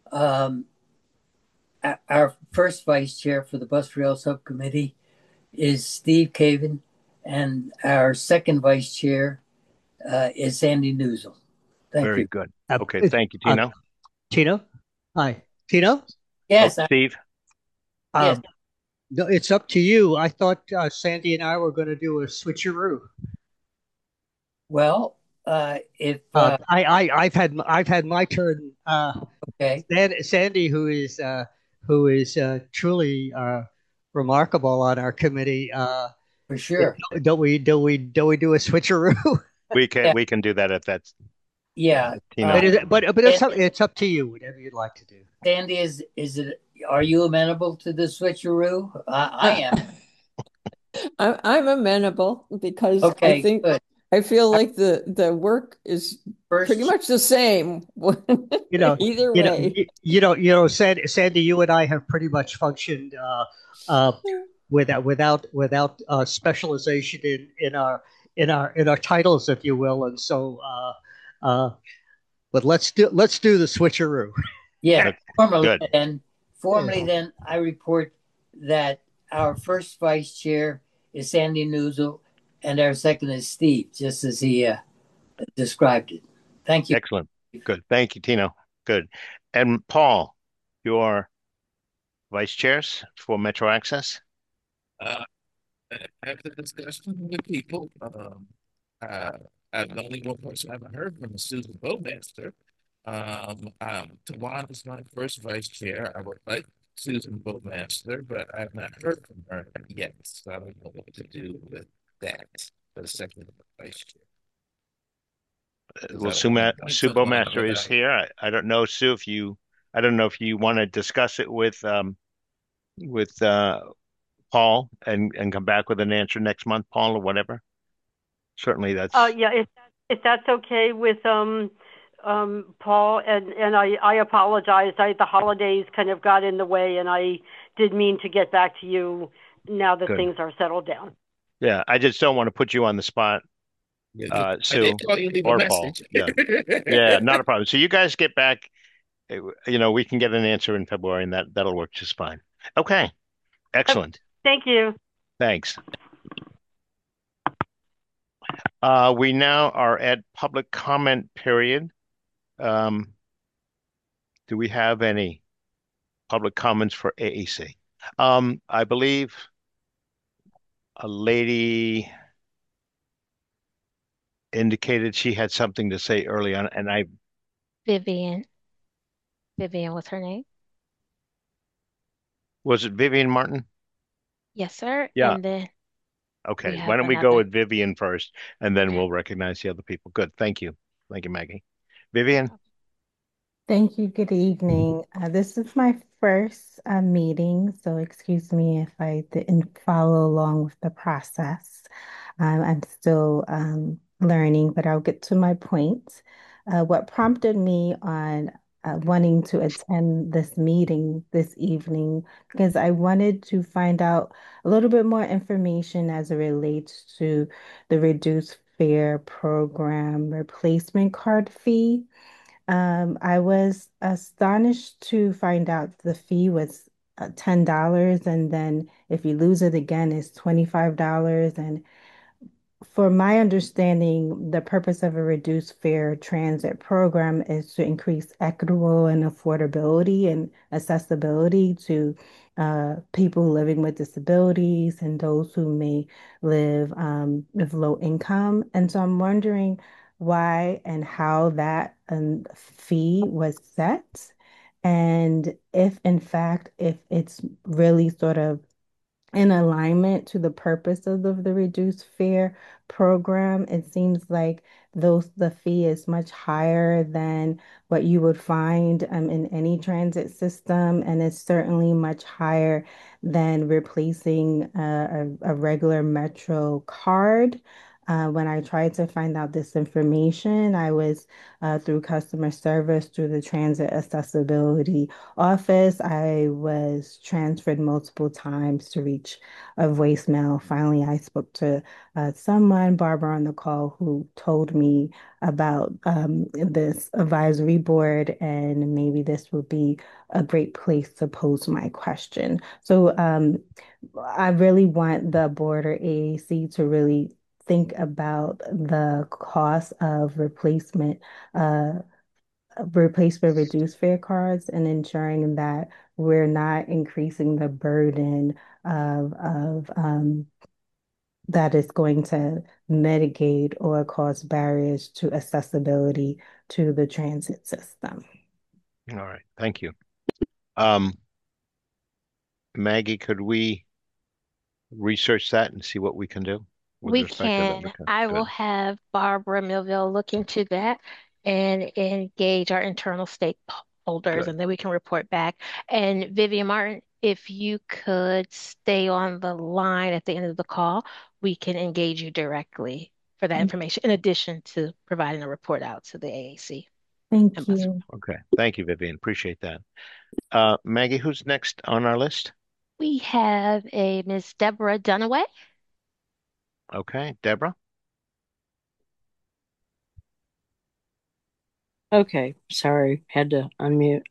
Our first vice chair for the Bus Rail Subcommittee is Steve Caven, and our second vice chair is Sandy Newsel. Thank Very you. good. Okay, thank you, Tino. Tino? Hi. Tino? Yes, Steve? yes. No, it's up to you. I thought Sandy and I were going to do a switcheroo. Well, if I've had my turn. okay, Sandy, who is truly remarkable on our committee. For sure. Don't we do a switcheroo? We can do that if that's Yeah. But it's up to you, whatever you'd like to do. Sandy, is it? Are you amenable to the switcheroo? I am. I'm amenable because Okay, I think good. I feel like the work is pretty much the same either way. Sandy, you and I have pretty much functioned without specialization in our titles, if you will, and so but let's do the switcheroo. Yeah. Formally, good. then, I report that our first vice chair is Sandy Newsel, and our second is Steve, just as he described it. Thank you. Excellent. Good. Thank you, Tino. Good. And Paul, your vice chairs for Metro Access? After discussion with people, the only one person I haven't heard from is Susan Bowmaster. Tawan is my first vice chair. I would like Susan Bowmaster, but I have not heard from her yet. So I don't know what to do with that for the second vice chair. Well, Sue Bowmaster is here. I don't know, Sue, I don't know if you want to discuss it with Paul and come back with an answer next month, Paul, or whatever. Certainly, that's yeah. If that's okay with Paul, and I apologize. The holidays kind of got in the way, and I did mean to get back to you now that things are settled down. Yeah, I just don't want to put you on the spot I Sue did call you, leave a or Paul. message. Yeah, not a problem. So you guys get back. We can get an answer in February, and that'll work just fine. Okay, excellent. Thank you. Thanks. We now are at public comment period. Do we have any public comments for AAC? I believe a lady indicated she had something to say early on, and Vivian. Vivian was her name. was it Vivian Martin? Yes, sir. Yeah. And then we Okay. Why have don't we go another. with Vivian first, and then Okay. we'll recognize the other people. Good. Thank you. Thank you, Maggie. Vivian? Thank you. Good evening. This is my first meeting, so excuse me if I didn't follow along with the process. I'm still learning, but I'll get to my point. What prompted me on wanting to attend this meeting this evening, because I wanted to find out a little bit more information as it relates to the reduced fare program replacement card fee. I was astonished to find out the fee was $10, and then if you lose it again, it's $25. And for my understanding, the purpose of a reduced fare transit program is to increase equitable and affordability and accessibility to people living with disabilities and those who may live with low income. And so I'm wondering why and how that fee was set, and if in fact, if it's really sort of in alignment to the purpose of the reduced fare program. It seems like the fee is much higher than what you would find in any transit system, and it's certainly much higher than replacing a regular Metro card. When I tried to find out this information, I was through customer service, through the transit accessibility office. I was transferred multiple times to reach a voicemail. Finally, I spoke to someone, Barbara, on the call, who told me about this advisory board, and maybe this would be a great place to pose my question. So I really want the board or AAC to really think about the cost of replacement reduced fare cards, and ensuring that we're not increasing the burden of that is going to mitigate or cause barriers to accessibility to the transit system. All right. Thank you. Maggie, could we research that and see what we can do with We respect to that? can. I will have Barbara Millville look into that and engage our internal stakeholders, Good. and then we can report back. And Vivian Martin, if you could stay on the line at the end of the call, we can engage you directly for that information, in addition to providing a report out to the AAC. Thank you. Okay. Thank you, Vivian. Appreciate that. Maggie, who's next on our list? We have a Ms. Deborah Dunaway. Okay, Deborah. Okay, sorry, had to unmute.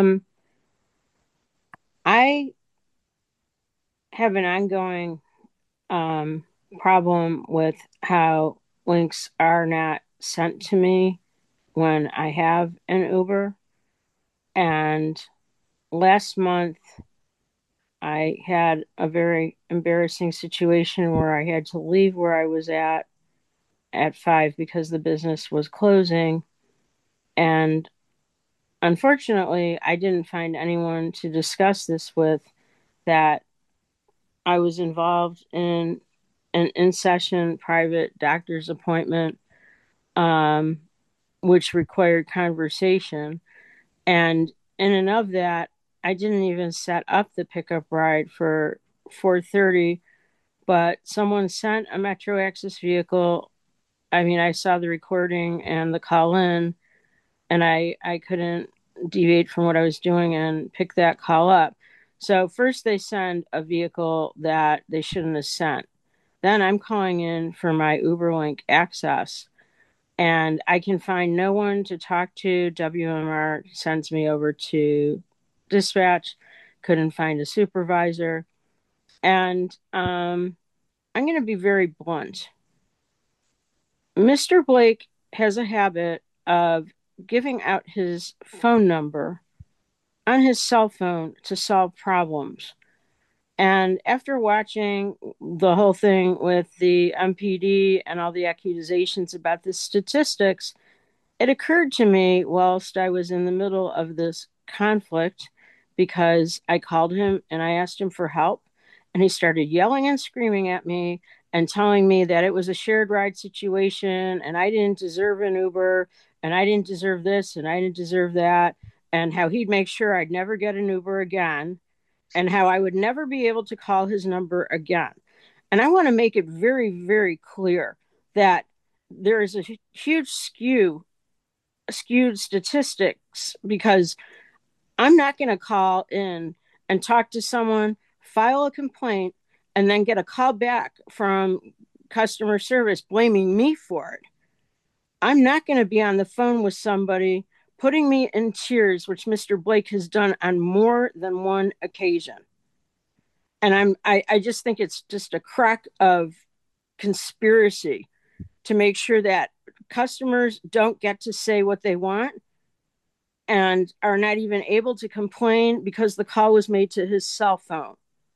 I have an ongoing problem with how links are not sent to me when I have an Uber. And last month, I had a very embarrassing situation where I had to leave where I was at 5 because the business was closing. And unfortunately, I didn't find anyone to discuss this with, that I was involved in an in-session private doctor's appointment, which required conversation. And in and of that, I didn't even set up the pickup ride for 4:30, but someone sent a Metro Access vehicle. I mean, I saw the recording and the call in, and I couldn't deviate from what I was doing and pick that call up. So first they send a vehicle that they shouldn't have sent. Then I'm calling in for my UberLink access, and I can find no one to talk to. WMR sends me over to dispatch, couldn't find a supervisor. And I'm going to be very blunt. Mr. Blake has a habit of giving out his phone number on his cell phone to solve problems. And after watching the whole thing with the MPD and all the accusations about the statistics, it occurred to me whilst I was in the middle of this conflict, because I called him and I asked him for help, and he started yelling and screaming at me and telling me that it was a shared ride situation and I didn't deserve an Uber and I didn't deserve this and I didn't deserve that, and how he'd make sure I'd never get an Uber again and how I would never be able to call his number again. And I want to make it very, very clear that there is a huge skewed statistics, because I'm not going to call in and talk to someone, file a complaint, and then get a call back from customer service blaming me for it. I'm not going to be on the phone with somebody putting me in tears, which Mr. Blake has done on more than one occasion. And I just think it's just a crack of conspiracy to make sure that customers don't get to say what they want and are not even able to complain because the call was made to his cell phone.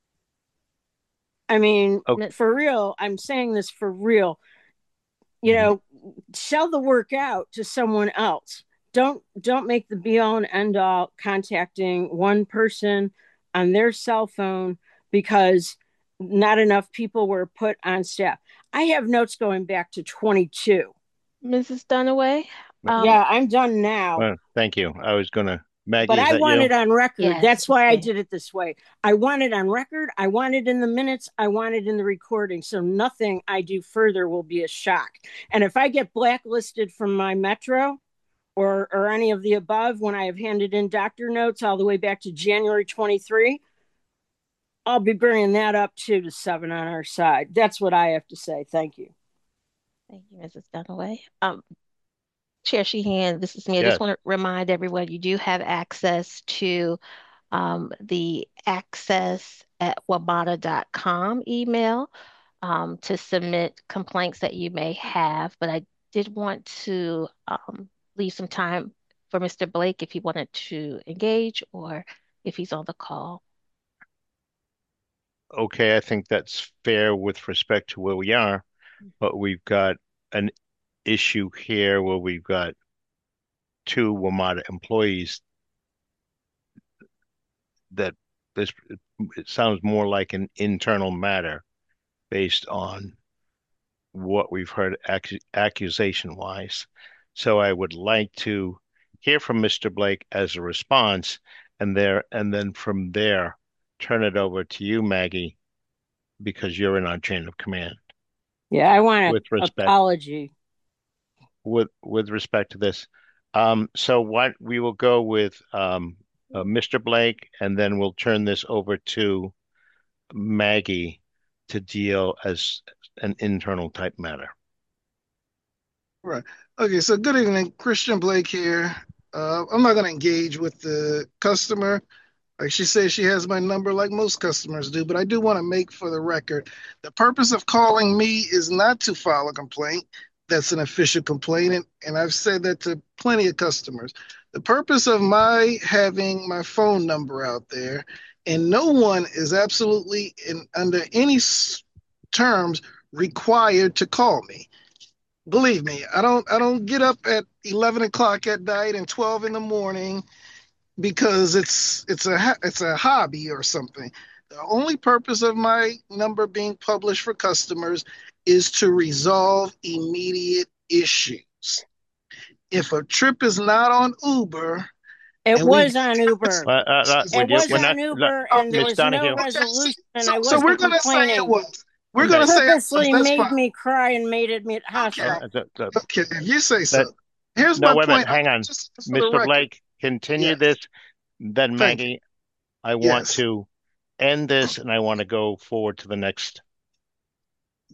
I mean, for real, I'm saying this for real. You know, sell the work out to someone else. Don't make the be all and end all contacting one person on their cell phone because not enough people were put on staff. I have notes going back to 22. Mrs. Dunaway? Yeah, I'm done now. Well, thank you. I was going to, Maggie, but I want it on record. Yes, that's why I did it this way. I want it on record. I want it in the minutes. I want it in the recording. So nothing I do further will be a shock. And if I get blacklisted from my Metro or any of the above when I have handed in doctor notes all the way back to January 23, I'll be bringing that up 2 to 7 on our side. That's what I have to say. Thank you. Thank you, Mrs. Dunaway. Chair Sheehan, this is me. I Yes. just want to remind everyone you do have access to the access@wabata.com email to submit complaints that you may have. But I did want to leave some time for Mr. Blake if he wanted to engage or if he's on the call. Okay, I think that's fair with respect to where we are, but we've got an issue here where we've got 2 WMATA employees that it sounds more like an internal matter based on what we've heard accusation-wise. So I would like to hear from Mr. Blake as a response, and then from there, turn it over to you, Maggie, because you're in our chain of command. Yeah, I want an apology. With respect to this. So what we will go with Mr. Blake, and then we'll turn this over to Maggie to deal as an internal type matter. Right. Okay, so good evening. Christian Blake here. I'm not going to engage with the customer. Like she says, she has my number like most customers do, but I do want to make for the record, the purpose of calling me is not to file a complaint. That's an official complaint, and I've said that to plenty of customers. The purpose of my having my phone number out there, and no one is absolutely under any terms required to call me. Believe me, I don't get up at 11 o'clock at night and 12 in the morning because it's a hobby or something. The only purpose of my number being published for customers is to resolve immediate issues. If a trip is not on Uber, it was on Uber. It was on Uber, and there was no resolution. And I wasn't we're gonna say it was. We're gonna say it was. Purposely made me cry and made it hostile. Okay, if you say so. Here's my point. Hang on, Mr. Blake, continue this. Then Maggie, I want to end this, and I want to go forward to the next.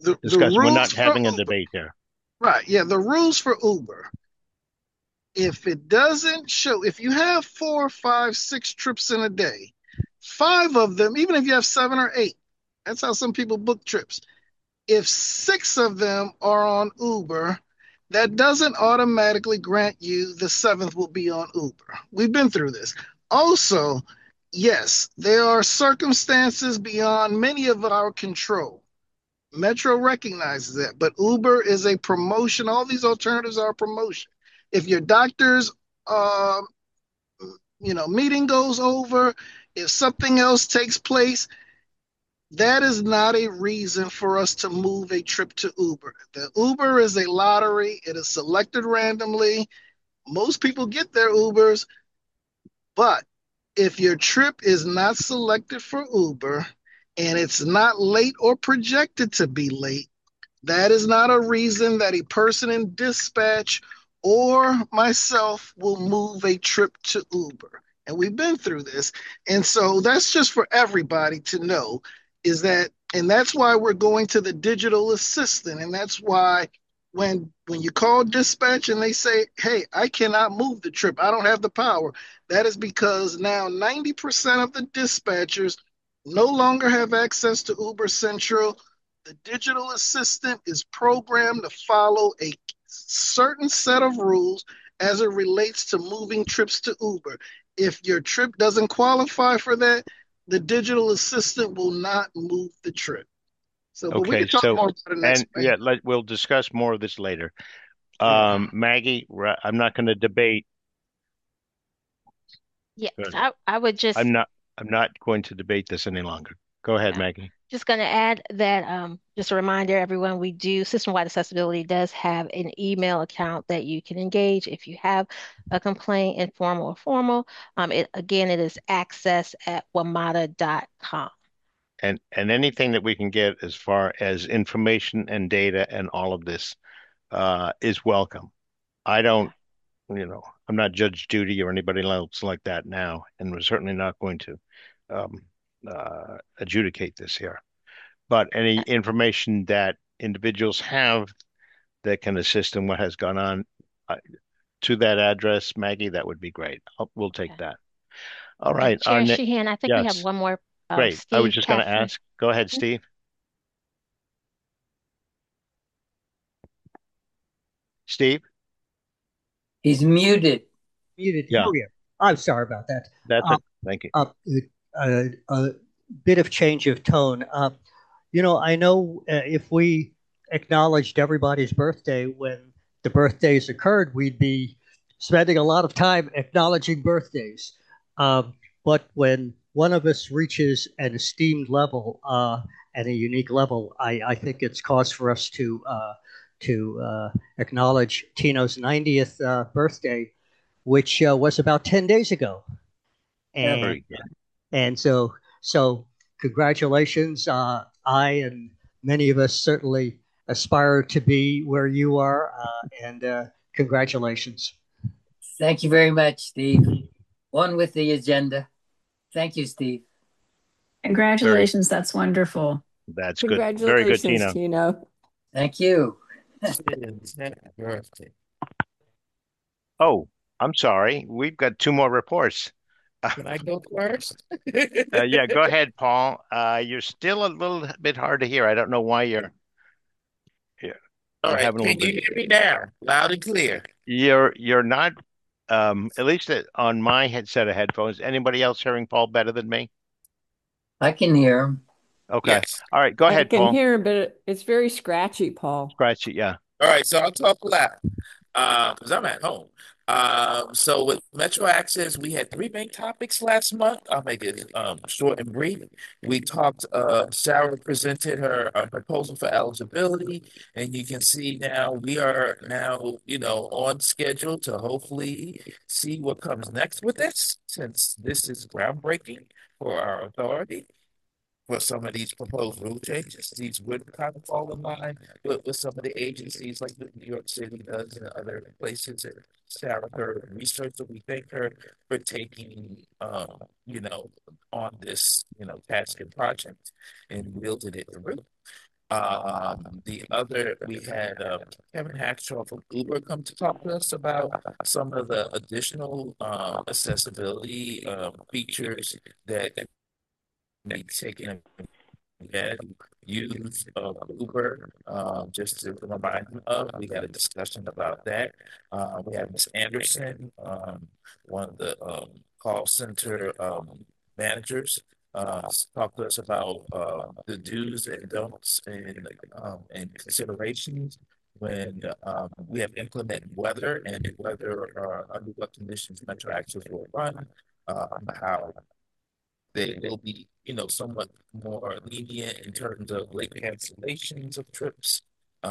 The Discuss. We're not rules for having a Uber, debate here. right? Yeah, the rules for Uber. If it doesn't show, if you have 4, 5, 6 trips in a day, 5 of them, even if you have 7 or 8, that's how some people book trips. If 6 of them are on Uber, that doesn't automatically grant you the 7th will be on Uber. We've been through this. Also, yes, there are circumstances beyond many of our control. Metro recognizes that, but Uber is a promotion. All these alternatives are a promotion. If your doctor's uh, meeting goes over, if something else takes place, that is not a reason for us to move a trip to Uber. The Uber is a lottery. It is selected randomly. Most people get their Ubers, but if your trip is not selected for Uber and it's not late or projected to be late, that is not a reason that a person in dispatch or myself will move a trip to Uber. And we've been through this. And so that's just for everybody to know is that, and that's why we're going to the digital assistant. And that's why when you call dispatch and they say, hey, I cannot move the trip, I don't have the power, that is because now 90% of the dispatchers no longer have access to Uber Central. The digital assistant is programmed to follow a certain set of rules as it relates to moving trips to Uber. If your trip doesn't qualify for that, the digital assistant will not move the trip. So, but we Okay, can talk so more about it next week. yeah, we'll discuss more of this later. Maggie, I'm not going to debate. Yes, I would just. I'm not going to debate this any longer. Go ahead, Maggie. Just going to add that, just a reminder, everyone, System-wide Accessibility does have an email account that you can engage if you have a complaint, informal or formal. It is access@wamata.com. And anything that we can get as far as information and data and all of this is welcome. I'm not Judge Judy or anybody else like that now, and we're certainly not going to adjudicate this here. But any information that individuals have that can assist in what has gone on to that address, Maggie, that would be great. We'll take that. All right. Chair Sheehan, I think we have one more. Great. Steve I was just going to Passion. ask. Go ahead, Steve. Steve? He's muted. Muted. Yeah. Oh, yeah. I'm sorry about that. That's it. Thank you. A bit of change of tone. I know if we acknowledged everybody's birthday when the birthdays occurred, we'd be spending a lot of time acknowledging birthdays. But when one of us reaches an esteemed level and a unique level, I think it's cause for us to acknowledge Tino's 90th birthday, which was about 10 days ago. And so congratulations. I and many of us certainly aspire to be where you are, and congratulations. Thank you very much, Steve. On with the agenda. Thank you, Steve. Congratulations. That's wonderful. That's good. Very good, Tino. Thank you. Oh, I'm sorry. We've got 2 more reports. Can I go first? Yeah, go ahead, Paul. You're still a little bit hard to hear. I don't know why you're All right, can you hear me now? Loud and clear. You're not, at least on my set of headphones. Anybody else hearing Paul better than me? I can hear him. Okay. Yes. All right, go ahead, Paul. I can hear him, but it's very scratchy, Paul. Scratchy, yeah. All right, so I'll talk loud because I'm at home. So with Metro Access, we had 3 main topics last month. I'll make it short and brief. We talked, Sarah presented her proposal for eligibility, and you can see now we are on schedule to hopefully see what comes next with this, since this is groundbreaking for our authority. For some of these proposed rule changes, these would kind of fall in line with some of the agencies like New York City does and other places. And Sarah, her researcher, we thank her for taking, on this, task and project and wielded it through. The other, we had Kevin Hackshaw from Uber come to talk to us about some of the additional accessibility features that need taken that use Uber, just to remind them of. We had a discussion about that. We had Ms. Anderson, one of the call center managers, talk to us about the do's and don'ts and considerations when we have inclement weather and whether under what conditions Metro Access will run, how they will be, somewhat more lenient in terms of late cancellations of trips.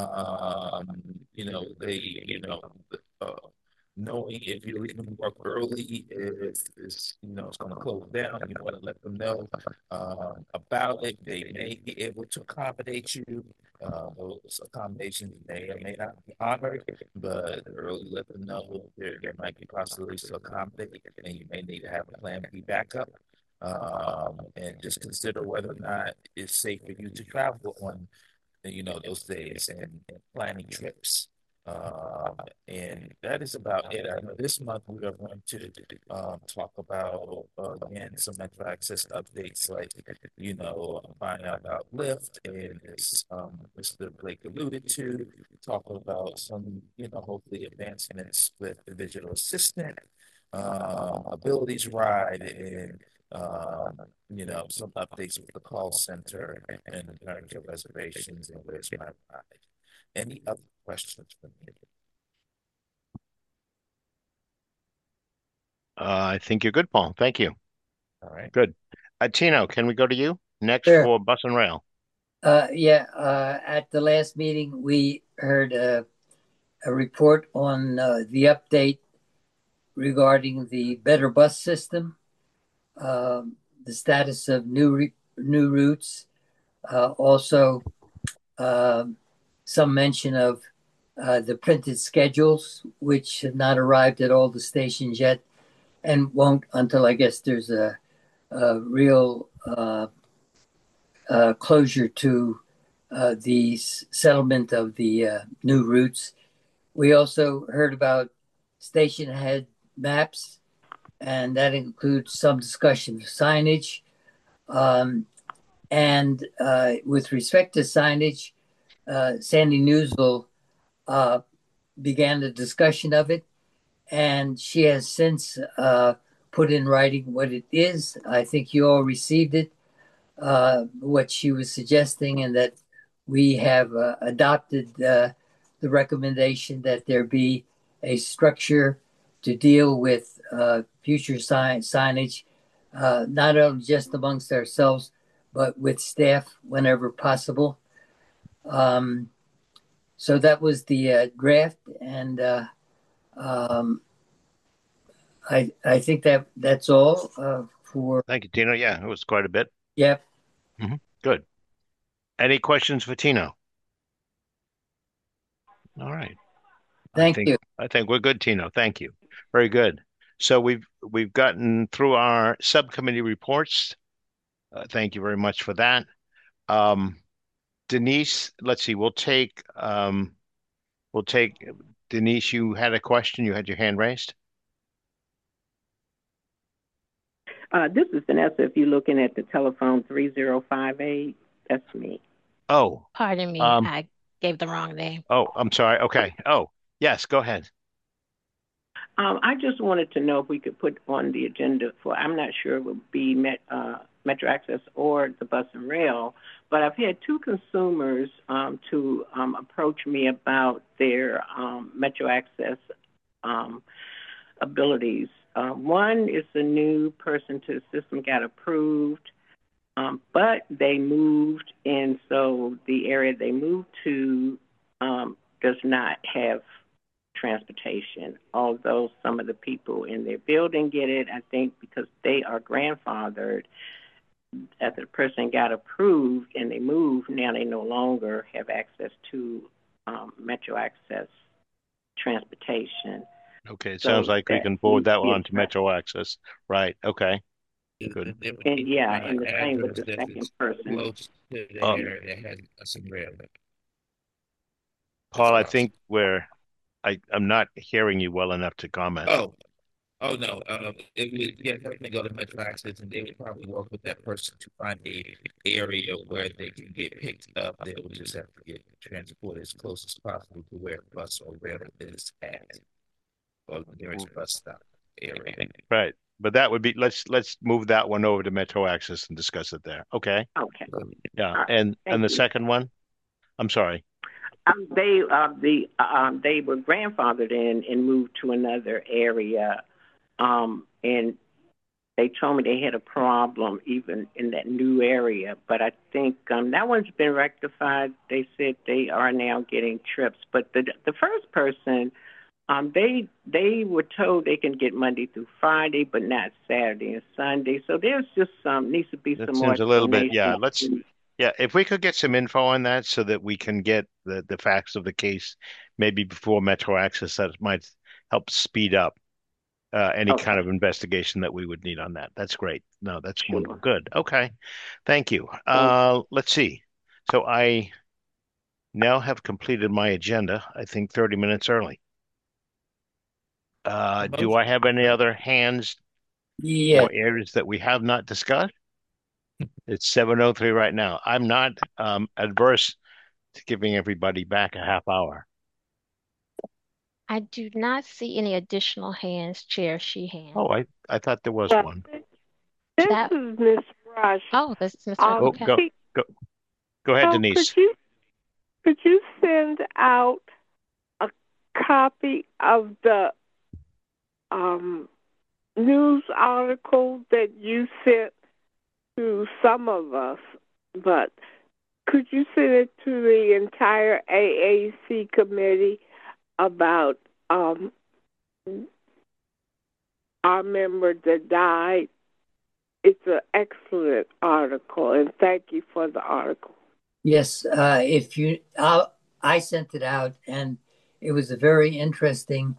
Uh, knowing if you're leaving work early, if it's, it's going to close down, you want to let them know about it. They may be able to accommodate you. Those accommodations may or may not be honored, but early let them know there might be possibilities to accommodate, and you may need to have a plan B backup. And just consider whether or not it's safe for you to travel on, those days and planning trips. And that is about it. I know this month we are going to talk about again some Metro Access updates, like finding out about Lyft, and as Mr. Blake alluded to, talk about some hopefully advancements with the digital assistant, abilities ride, and some updates with the call center and the terms of reservations and where's my ride. Any other questions for me? I think you're good, Paul. Thank you. All right. Good. Tino, can we go to you next Sure. for bus and rail? At the last meeting, we heard a report on the update regarding the Better Bus system, the status of new routes, also some mention of the printed schedules, which have not arrived at all the stations yet and won't until I guess there's a real closure to the settlement of the new routes. We also heard about station head maps, and that includes some discussion of signage. And with respect to signage, Sandy Newsville began the discussion of it, and she has since put in writing what it is. I think you all received it, what she was suggesting, and that we have adopted the recommendation that there be a structure to deal with future signage, not only just amongst ourselves, but with staff whenever possible. So that was the draft, and I think that's all for. Thank you, Tino. Yeah, it was quite a bit. Yep. Good. Any questions for Tino? All right. Thank you. I think we're good, Tino. Thank you. Very good. So we've gotten through our subcommittee reports. Thank you very much for that. Denise, let's see. We'll take Denise. You had a question. You had your hand raised. This is Vanessa. If you're looking at the telephone 3058, that's me. Oh, Pardon me, I gave the wrong name. Oh, I'm sorry. Okay. Oh, yes, go ahead. I just wanted to know if we could put on the agenda for, I'm not sure it would be Metro Access or the bus and rail, but I've had two consumers to approach me about their Metro Access abilities. One is a new person to the system, got approved, but they moved, and so the area they moved to does not have transportation, although some of the people in their building get it. I think because they are grandfathered, after the person got approved and they moved, now they no longer have access to Metro Access transportation. Okay, it sounds like we can forward that one to Metro Access. Right, okay. Good. And yeah, and the same with address the that second is person. close to the area that has some rail. Paul, I think I'm not hearing you well enough to comment. Oh no. It would definitely go to Metro Access, and they would probably work with that person to find a area where they can get picked up. They would just have to get transported as close as possible to where the bus or rail is at, or the nearest bus stop area. Right. But that would be let's move that one over to Metro Access and discuss it there. Okay. Okay. Yeah. All right. And Thank the you. second one? I'm sorry. They were grandfathered in and moved to another area, and they told me they had a problem even in that new area. But I think that one's been rectified. They said they are now getting trips. But the first person, they were told they can get Monday through Friday, but not Saturday and Sunday. So there's just needs to be That some more seems a little bit, explanation. if we could get some info on that so that we can get the facts of the case maybe before Metro Access, that might help speed up any kind of investigation that we would need on that. That's great. No, that's wonderful. Good. Okay. Thank you. Let's see. So I now have completed my agenda, I think 30 minutes early. Do I have any other hands Yeah. or areas that we have not discussed? It's 7:03 right now. I'm not adverse to giving everybody back a half hour. I do not see any additional hands, Chair Sheehan. Oh, I thought there was one. This That- is Miss Rush. Oh, this is Mr. Okay. Go ahead, Denise. Could you send out a copy of the news article that you sent to some of us, but could you send it to the entire AAC committee about our member that died? It's an excellent article, and thank you for the article. Yes, I sent it out, and it was a very interesting,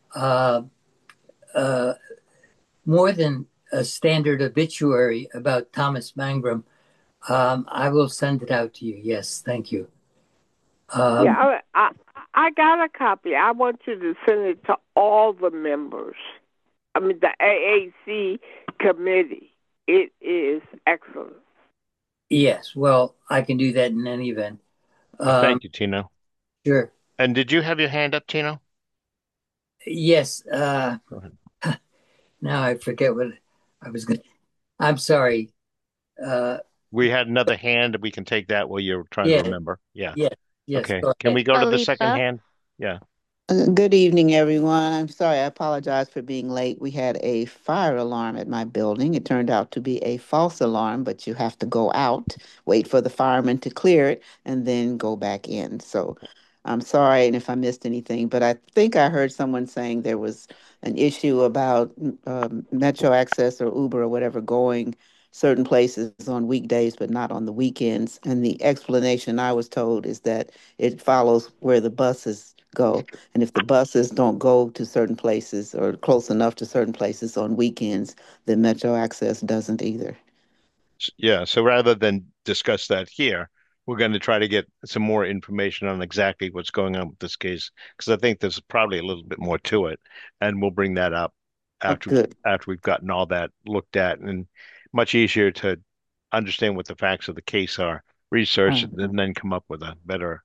more than a standard obituary about Thomas Mangrum. I will send it out to you. Yes, thank you. Yeah, I got a copy. I want you to send it to all the members. I mean, the AAC committee. It is excellent. Yes, well, I can do that in any event. Thank you, Tino. Sure. And did you have your hand up, Tino? Yes. Go ahead. Now I forget what I was going to. I'm sorry. We had another hand. We can take that while you're trying to remember. Yeah. Yes. Okay. Can we go to the second Alicia. hand? Yeah. Good evening, everyone. I'm sorry, I apologize for being late. We had a fire alarm at my building. It turned out to be a false alarm, but you have to go out, wait for the firemen to clear it, and then go back in. So I'm sorry and if I missed anything, but I think I heard someone saying there was an issue about Metro Access or Uber or whatever going certain places on weekdays, but not on the weekends. And the explanation I was told is that it follows where the buses go. And if the buses don't go to certain places or close enough to certain places on weekends, then Metro Access doesn't either. Yeah. So rather than discuss that here, we're going to try to get some more information on exactly what's going on with this case, because I think there's probably a little bit more to it, and we'll bring that up after we've gotten all that looked at, and much easier to understand what the facts of the case are, research, and then come up with a better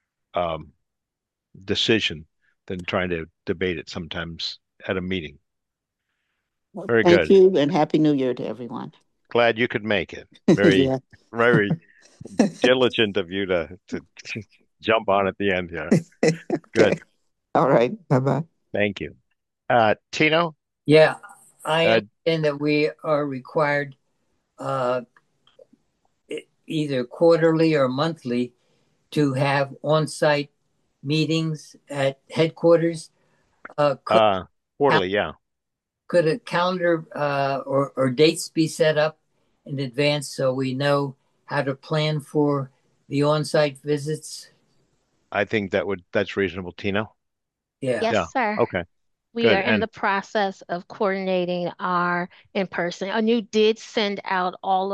decision than trying to debate it sometimes at a meeting. Very good. Thank you, and Happy New Year to everyone. Glad you could make it. Very, Yeah. very diligent of you to jump on at the end here. Good. All right. Bye-bye. Thank you. Tino? Yeah, I understand that we are required either quarterly or monthly to have on-site meetings at headquarters. Quarterly, yeah. Could a calendar or dates be set up in advance so we know how to plan for the on-site visits? I think that's reasonable, Tino. Yeah. Yes, sir. Okay. We Good. are in the process of coordinating our in-person. And you did send out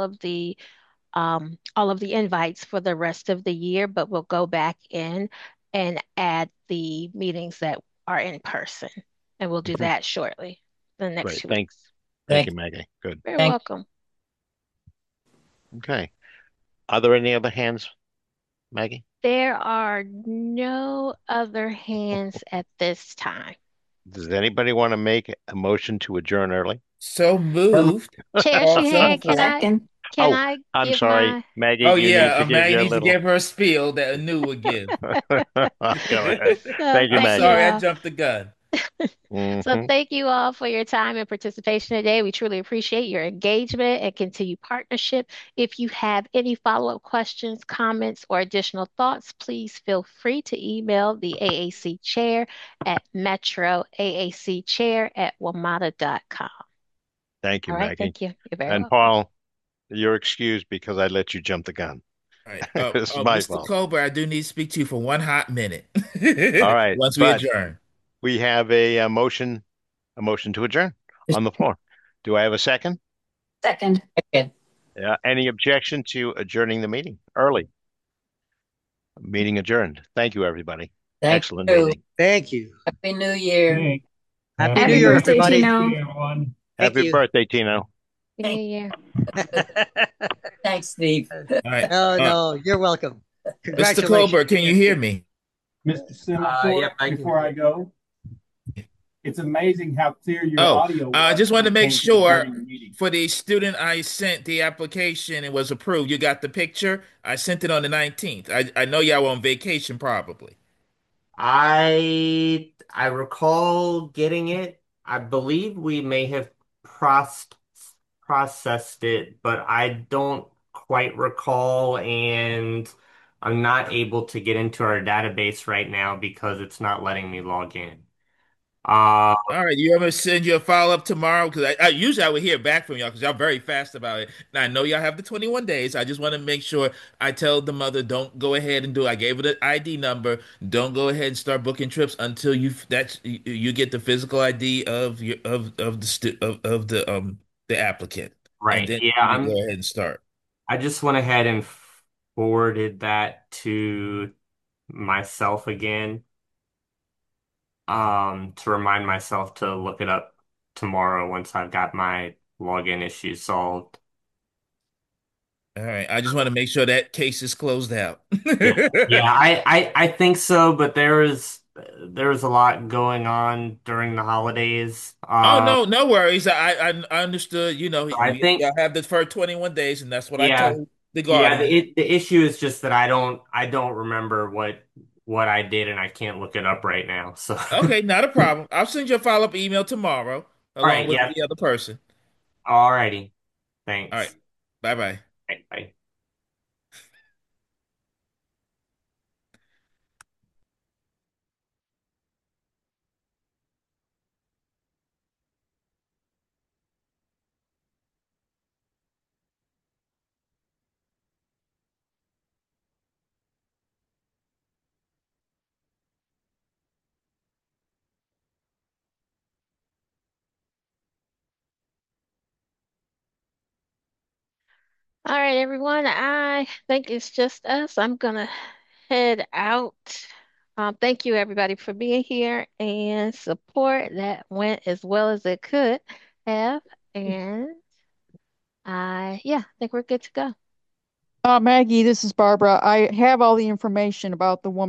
all of the invites for the rest of the year, but we'll go back in and add the meetings that are in person. And we'll do Okay. that shortly, the next Great. 2 Thanks. weeks. Thank you, Maggie. Good. You're welcome. Okay. Are there any other hands, Maggie? There are no other hands at this time. Does anybody want to make a motion to adjourn early? So moved. Chair Also, Sheehan, can Oh, I I'm give sorry, my Maggie. Oh You need yeah, to give Maggie your needs to little. give her a spiel that Anu would give. Go ahead. So Thank you, I'm thank you sorry, I all. jumped the gun. So thank you all for your time and participation today. We truly appreciate your engagement and continued partnership. If you have any follow-up questions, comments, or additional thoughts, please feel free to email the AAC chair at metroaacchair@wamata.com. Thank you, All right, Maggie. thank you. You're very And welcome. Paul, you're excused because I let you jump the gun. All right. It's my Mr. fault. Colbert, I do need to speak to you for one hot minute. All right, Once we but adjourn. we have a motion to adjourn on the floor. Do I have a second? Second. Yeah. Any objection to adjourning the meeting early? Meeting adjourned. Thank you, everybody. Thank Excellent you. meeting. Thank you. Happy New Year. Hey, Happy New Year, birthday, everybody. Tino. everyone. Thank Happy you. birthday, Tino. Happy New Year. Thanks, Steve. All right. Oh, no, you're welcome. Mr. Congratulations. Colbert, can you hear me? Mr. Senator, before I go, it's amazing how clear your audio was. I just wanted to when it make came to sure adjourning the meeting. for the student I sent the application and was approved. You got the picture? I sent it on the 19th. I know y'all were on vacation probably. I recall getting it. I believe we may have processed it, but I don't quite recall, and I'm not able to get into our database right now because it's not letting me log in. All right, you ever send you a follow-up tomorrow? Because I usually I would hear back from y'all because y'all very fast about it. And I know y'all have the 21 days. I just want to make sure I tell the mother, don't go ahead and do it. I gave her the ID number. Don't go ahead and start booking trips until you get the physical ID of your of the the applicant. Right. And then Yeah, you can go ahead and start. I just went ahead and forwarded that to myself again, to remind myself to look it up tomorrow once I've got my login issues solved. All right. I just want to make sure that case is closed out. Yeah, I think so, but there was a lot going on during the holidays. Oh no worries. I understood. You know, I think y'all have this for 21 days, and that's what I yeah, told the yeah. guardian. The issue is just that I don't remember what I did, and I can't look it up right now. So Okay, not a problem. I'll send you a follow-up email tomorrow all along right, with yeah, the other person. all righty. All right. Thanks. Bye-bye. Bye. All right, everyone. I think it's just us. I'm gonna head out. Thank you, everybody, for being here and support. That went as well as it could have. And I think we're good to go. Maggie, this is Barbara. I have all the information about the woman.